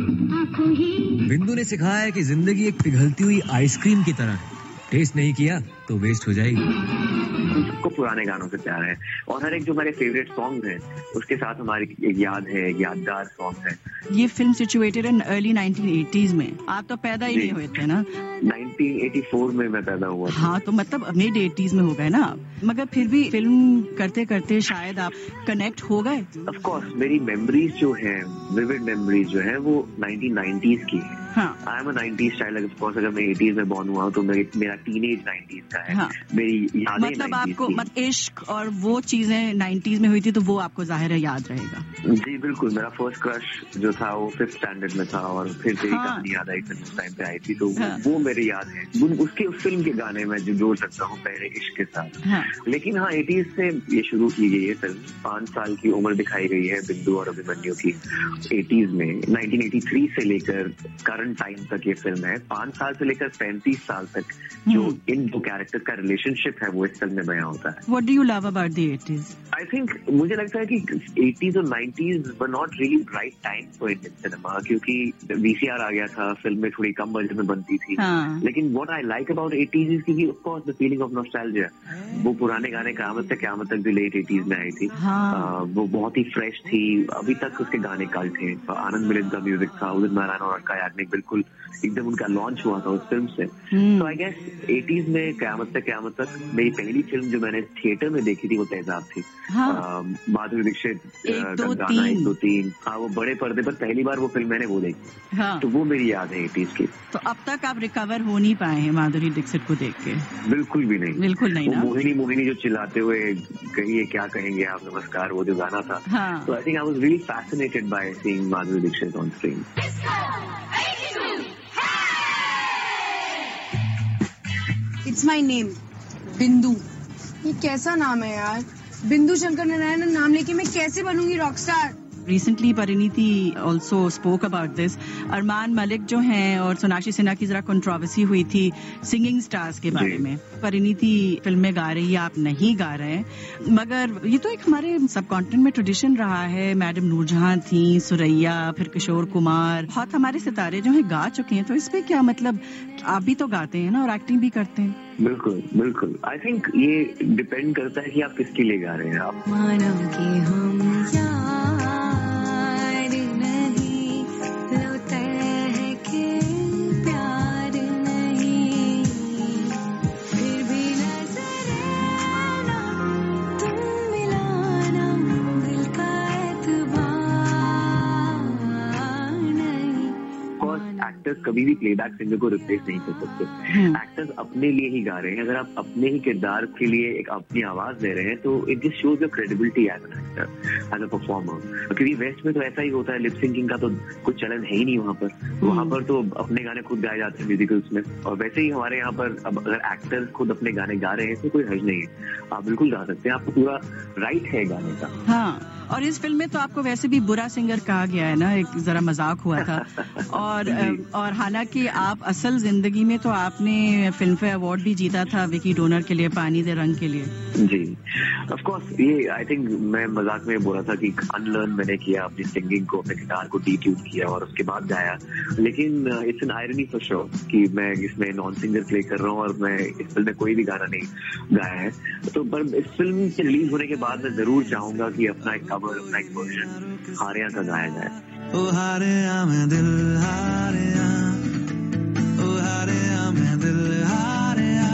बिंदु ने सिखाया है कि जिंदगी एक पिघलती हुई आइसक्रीम की तरह है, टेस्ट नहीं किया तो वेस्ट हो जाएगी. सबको पुराने गानों से प्यार है, और हर एक जो हमारे फेवरेट सॉन्ग हैं उसके साथ हमारी एक याद है, एक यादगार सॉन्ग है. ये film situated in early 1980s में. आप तो पैदा ही नहीं हुए थे ना? 1984 में मैं पैदा हुआ. हाँ, तो मतलब मिड 80s में हो गए ना आप. मगर फिर भी फिल्म करते करते शायद आप कनेक्ट हो गए. ऑफ कोर्स मेरी मेमोरीज जो है, विविड मेमोरीज जो है वो 1990s की है. I am a 90s child. Of course अगर मैं 80s में बॉर्न हुआ तो मेरा टीनेज 90s का है. मेरी यादें मतलब आपको इश्क और वो चीजें 90s में हुई थी, तो वो आपको जाहिर है याद रहेगा. जी बिल्कुल. मेरा फर्स्ट क्रश जो था वो 5th स्टैंडर्ड में था, और फिर तेरी कहानी याद आई फिल्म उस टाइम पे आई थी, तो वो मेरी याद है. उसके उस फिल्म के गाने में जो जोड़ सकता हूँ पहले इश्क के साथ. लेकिन हाँ 80s से ये शुरू की गई है फिल्म. 5 साल की उम्र दिखाई गई है बिंदु और अभिमन्यु की 80s में. 1983 से लेकर करंट टाइम तक ये फिल्म है. 5 साल से लेकर 35 साल तक जो इन 2 कैरेक्टर का रिलेशनशिप है वो इस फिल्म में बयां होता है. What do you love about the 80s? I think मुझे लगता है कि 80s और 90s were not really right time for Indian cinema, क्योंकि VCR आ गया था, फिल्में थोड़ी कम बजट में बनती थी. लेकिन what I like about 80s is कि of course the feeling of nostalgia. वो पुराने गाने क़यामत तक भी लेट 80s में आई थी. वो बहुत ही फ्रेश थी. अभी तक उसके गाने कल्ट थे. आनंद मिलिंद का म्यूजिक था, उदित नारायण और अर्का याग्निक बिल्कुल एकदम उनका लॉन्च हुआ था उस फिल्म से. तो आई गेस 80s में क़यामत तक मेरी पहली फिल्म जो मैंने थिएटर में देखी थी वो तेजाब थी. माधुरी दीक्षित का गाना 1 2 3. हाँ, वो बड़े पर्दे पर पहली बार वो फिल्म मैंने वो देखी. तो वो मेरी याद है 80s की. तो अब तक आप रिकवर हो नहीं पाए हैं माधुरी दीक्षित को देख के? बिल्कुल भी नहीं. बिल्कुल नहीं ना. मोहिनी जो चिल्लाते हुए कहिए क्या कहेंगे आप नमस्कार, वो जो गाना था. तो I think I was really fascinated by seeing Madhuri Dixit on screen. It's my name Bindu. ये कैसा नाम है यार? बिंदु शंकर नारायण नाम लेके मैं कैसे बनूंगी rockstar? Recently Parineeti also spoke about this. Armaan Malik जो हैं और सोनाक्षी सिन्हा की जरा कंट्रोवर्सी हुई थी सिंगिंग स्टार्स के बारे में. परिणीति फिल्म में गा रही है, आप नहीं गा रहे हैं, मगर ये तो एक हमारे सब कॉन्टिनेंट में ट्रेडिशन रहा है. मैडम नूरजहां थी, सुरैया, फिर किशोर कुमार, बहुत हमारे सितारे जो हैं गा चुके हैं. तो इस पे क्या मतलब, आप भी तो गाते हैं ना और एक्टिंग भी करते हैं. बिल्कुल बिल्कुल. आई थिंक ये डिपेंड करता है कि आप किसके लिए गा रहे हैं. आप मानव के हम एक्टर्स कभी भी प्लेबैक सिंगर को रिप्लेस नहीं कर सकते. एक्टर्स अपने लिए ही गा रहे हैं. अगर आप अपने ही किरदार के लिए एक अपनी आवाज दे रहे हैं तो it just shows your credibility as an actor, as a performer. क्योंकि वेस्ट में तो ऐसा ही होता है, लिप सिंकिंग का तो कुछ चलन है ही नहीं वहाँ पर. वहाँ पर तो अपने गाने खुद गाए जाते हैं म्यूजिकल्स में. और वैसे ही हमारे यहाँ पर अब अगर एक्टर्स खुद अपने गाने गा रहे हैं तो कोई हर्ज नहीं है. आप बिल्कुल गा सकते हैं, आपको पूरा राइट है गाने का. हाँ, اور اس فلم میں تو آپ کو ویسے بھی برا سنگر کہا گیا ہے نا, ایک ذرا مذاق ہوا تھا. اور حالانکہ آپ اصل زندگی میں تو آپ نے فلم فیئر ایوارڈ بھی جیتا تھا وکی ڈونر کے لیے, پانی دے رنگ کے لیے. جی آف کورس, یہ آئی تھنک میں مذاق میں بولا تھا کہ انلرن میں نے کیا اپنی سنگنگ کو, اپنے گٹار کو ڈی ٹیون کیا اور اس کے بعد گایا. لیکن it's an irony for sure کہ میں اس میں نان سنگر پلے کر رہا ہوں اور میں اس فلم میں کوئی بھی گانا نہیں گایا ہے. تو پر اس فلم سے ریلیز ہونے کے بعد میں ضرور چاہوں گا کہ اپنا ایک کور, اپنا ایک ورژن ہاریاں کا گایا جائے. او ہاریاں میں دل ہاریاں, او ہاریاں میں دل ہاریاں.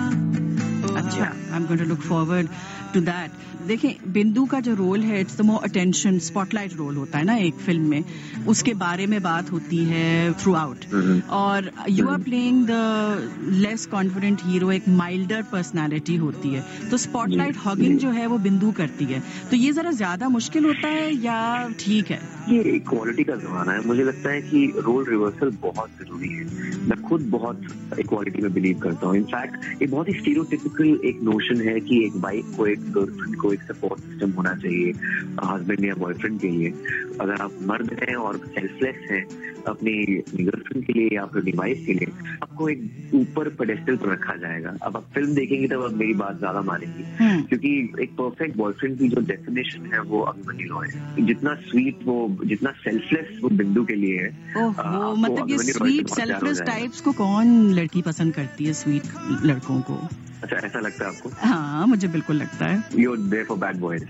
اچھا, I'm going to look forward to that. دیکھیں بندو کا جو رول ہے it's the more attention spotlight role ہوتا ہے نا ایک فلم میں, اس کے بارے میں بات ہوتی ہے تھرو آؤٹ. اور you are playing the less confident hero, ایک مائلڈر پرسنالٹی ہوتی ہے, تو اسپاٹ لائٹ ہاگنگ جو ہے وہ بندو کرتی ہے. تو یہ ذرا زیادہ مشکل ہوتا ہے یا ٹھیک ہے؟ یہ اکوالٹی کا زمانہ ہے. مجھے لگتا ہے کہ رول ریورسل بہت ضروری ہے. میں خود بہت اکوالٹی میں بلیو کرتا ہوں. انفیکٹ یہ بہت ہی اسٹیریوٹیپیکل ایک نوشن ہے کہ ایک وائف کو ایک گرل فرینڈ کو ایک سپورٹ سسٹم ہونا چاہیے ہسبینڈ یا بوائے فرینڈ کے لیے. اگر آپ مرد ہیں اور سیلف لیس ہیں اپنی گرل فرینڈ کے لیے یا اپنی وائف کے لیے, آپ کو ایک اوپر پیڈسٹل پر رکھا جائے گا. اب آپ فلم دیکھیں گے تب آپ میری بات زیادہ مانیں گی, کیونکہ ایک پرفیکٹ بوائے فرینڈ کی جو ڈیفینیشن ہے وہ ابھیمنیو رائے ہے. جتنا سویٹ وہ, جتنا سیلف لیس وہ بندو کے لیے ہے. مطلب یہ سویٹ سیلف لیس ٹائپس کو کون لڑکی پسند کرتی ہے, سویٹ لڑکوں کو؟ اچھا ایسا لگتا ہے آپ کو؟ ہاں مجھے بالکل لگتا ہے. You are there for bad boys.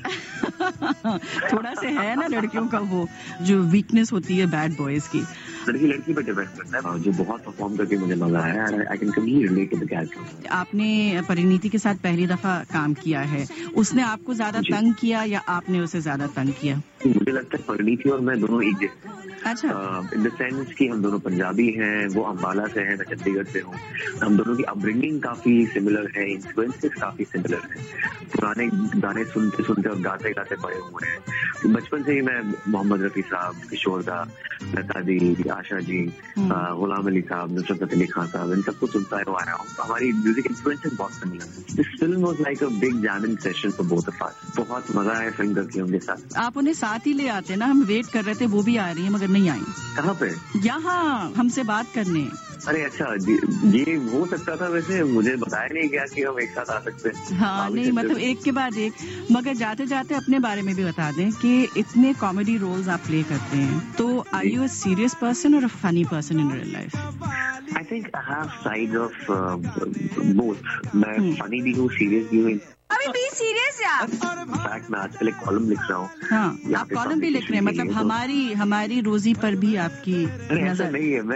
تھوڑا سے ہے نا لڑکیوں کا وہ جو ویکنیس ہوتی ہے بیڈ بوائز کی. لڑکی پہ ڈیپینڈ کرتا ہے. جو بہت پرفارم کر کے مجھے مزہ آیا, I can completely relate to the character. آپ نے پرینیتی کے ساتھ پہلی دفعہ کام کیا ہے, اس نے آپ کو زیادہ تنگ کیا یا آپ نے اسے زیادہ تنگ کیا؟ مجھے لگتا ہے پرینیتی اور میں دونوں ایک جیسے. اچھا, ان دا سینس کہ ہم دونوں پنجابی ہیں, وہ امبالہ سے ہیں, میں چنڈی گڑھ سے ہوں. ہم دونوں کی اپ برنگنگ کافی سملر ہے, انفلوئنسز کافی سملر ہیں. پرانے گانے سنتے سنتے اور گاتے گاتے بڑے ہوئے ہیں. بچپن سے ہی میں محمد رفیع صاحب, کشور دا, لتا دی, آشا جی, غلام علی صاحب, نصرت فتح علی خان صاحب, ان سب کو سنتا ہے آیا ہوں. ہماری میوزک انفلوئنسز بہت سملر ہیں. This film was like a big jamming session for both of us. بہت مزہ آیا فلم کر کے ان کے ساتھ. آپ انہیں ساتھ ہی لے آتے نا, ہم ویٹ کر رہے تھے, وہ بھی آ رہی ہیں مگر نہیں آئی. کہاں پہ؟ یہاں ہم سے بات کرنے. ارے اچھا, یہ ہو سکتا تھا, ویسے مجھے بتایا نہیں گیا کہ ہم ایک ساتھ آ سکتے ہیں. ہاں نہیں, مطلب ایک کے بعد ایک. مگر جاتے جاتے اپنے بارے میں بھی بتا دیں کہ اتنے کامیڈی رولز آپ پلے کرتے ہیں, تو are you a serious person اور a funny person in real life? I think I have side of both. میں فنی بھی ہوں, سیریس بھی ہوں. ابھی بھی سیریس ہے آپ؟ انفیکٹ میں آج کل ایک کالم لکھ رہا ہوں. ہاں, آپ کالم بھی لکھ رہے ہیں, مطلب ہماری روزی پر بھی آپ کی نظر نہیں ہے.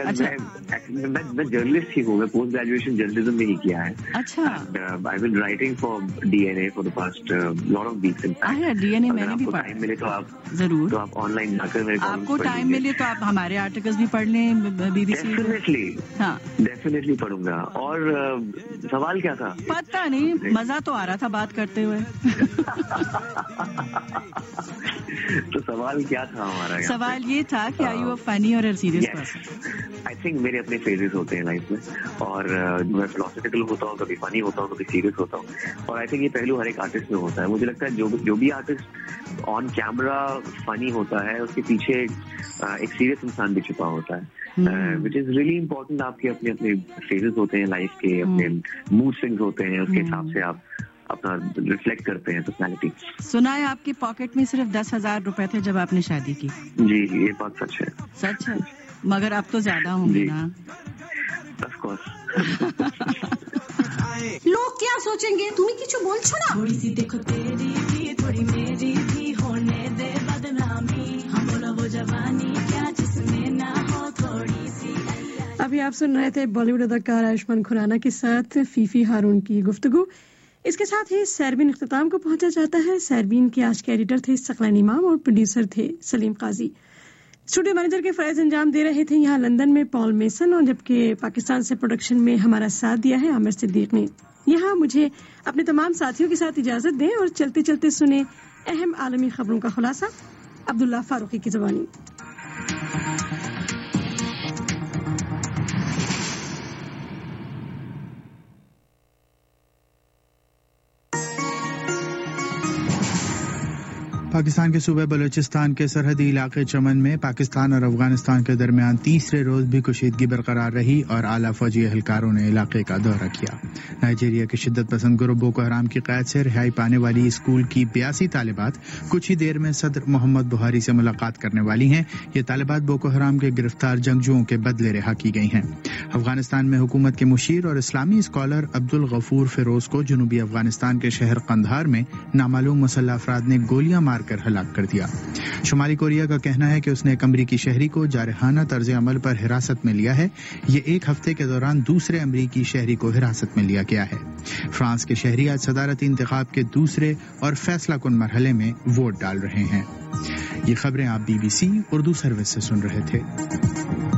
میں جرنلسٹ ہی ہوں, میں پوسٹ گریجویشن جرنلزم میں ہی کیا ہے. اچھا, I been writing for D N A for the past lot of weeks. D N A میں نے بھی پڑھا. ٹائم ملے تو آپ ضرور, تو آپ آن لائن جا کر میرے آپ کو ٹائم ملے تو آپ ہمارے آرٹیکلس بھی پڑھ لیں بی بی سی. ڈیفینیٹلی, ہاں ڈیفینیٹلی پڑھوں گا. اور سوال کیا تھا؟ پتہ نہیں, مزہ تو آ رہا تھا بات کرتے ہوئے. تو سوال کیا تھا ہمارا؟ سوال یہ تھا کہ آر یو اے فنی اور سیریس پرسن؟ آئی تھنک میرے اپنے فیزز ہوتے ہیں لائف میں, اور میں فلاسفیکل ہوتا ہوں, کبھی فنی ہوتا ہوں, کبھی سیریس ہوتا ہوں. اور آئی تھنک یہ پہلو ہر ایک آرٹسٹ میں ہوتا ہے. مجھے لگتا ہے جو بھی آرٹسٹ آن کیمرا فنی ہوتا ہے, اس کے پیچھے ایک سیریس انسان بھی چھپا ہوتا ہے, وچ از ریئلی امپورٹنٹ. آپ کے اپنے اپنے فیزز ہوتے ہیں لائف کے, اپنے موڈ سوئنگز ہوتے ہیں, اس کے حساب سے آپ اپنا ریفلیکٹ کرتے ہیں پرسنالٹی. سنا ہے آپ کی پاکٹ میں صرف 10,000 روپے تھے جب آپ نے شادی کی؟ جی یہ بات سچ ہے. سچ ہے, مگر اب تو زیادہ ہوں گے نا؟ Of course. لوگ کیا سوچیں گے, تمہیں کچھ بول چھوڑا. تھوڑی سی دیکھو تیری بھی, تھوڑی میری بھی, ہونے دے بدنامی, ہم بولا وہ جوانی کیا جس میں نہ ہو تھوڑی سی. ابھی آپ سن رہے تھے بالی ووڈ اداکار آیوشمان کھرانا کے ساتھ فیفی ہارون کی گفتگو. اس کے ساتھ ہی سیربین اختتام کو پہنچا جاتا ہے. سیربین کے آج کے ایڈیٹر تھے ثقلین امام اور پروڈیوسر تھے سلیم قاضی. اسٹوڈیو مینیجر کے فرائض انجام دے رہے تھے یہاں لندن میں پال میسن, اور جبکہ پاکستان سے پروڈکشن میں ہمارا ساتھ دیا ہے عامر صدیق نے. یہاں مجھے اپنے تمام ساتھیوں کے ساتھ اجازت دیں اور چلتے چلتے سنیں اہم عالمی خبروں کا خلاصہ عبداللہ فاروقی کی زبانی. پاکستان کے صوبے بلوچستان کے سرحدی علاقے چمن میں پاکستان اور افغانستان کے درمیان تیسرے روز بھی کشیدگی برقرار رہی اور اعلیٰ فوجی اہلکاروں نے علاقے کا دورہ کیا۔ نائجیریا کے شدت پسند گروہ بوکو حرام کی قید سے رہائی پانے والی اسکول کی 82 طالبات کچھ ہی دیر میں صدر محمد بہاری سے ملاقات کرنے والی ہیں۔ یہ طالبات بوکو حرام کے گرفتار جنگجوؤں کے بدلے رہا کی گئی ہیں۔ افغانستان میں حکومت کے مشیر اور اسلامی اسکالر عبدالغفور فیروز کو جنوبی افغانستان کے شہر قندھار میں نامعلوم مسلح افراد نے گولیاں مار کر ہلاک کر دیا۔ شمالی کوریا کا کہنا ہے کہ اس نے ایک امریکی شہری کو جارحانہ طرز عمل پر حراست میں لیا ہے۔ یہ ایک ہفتے کے دوران دوسرے امریکی شہری کو حراست میں لیا گیا ہے۔ فرانس کے شہری آج صدارتی انتخاب کے دوسرے اور فیصلہ کن مرحلے میں ووٹ ڈال رہے ہیں۔ یہ خبریں آپ BBC اردو سروس سے سن رہے تھے۔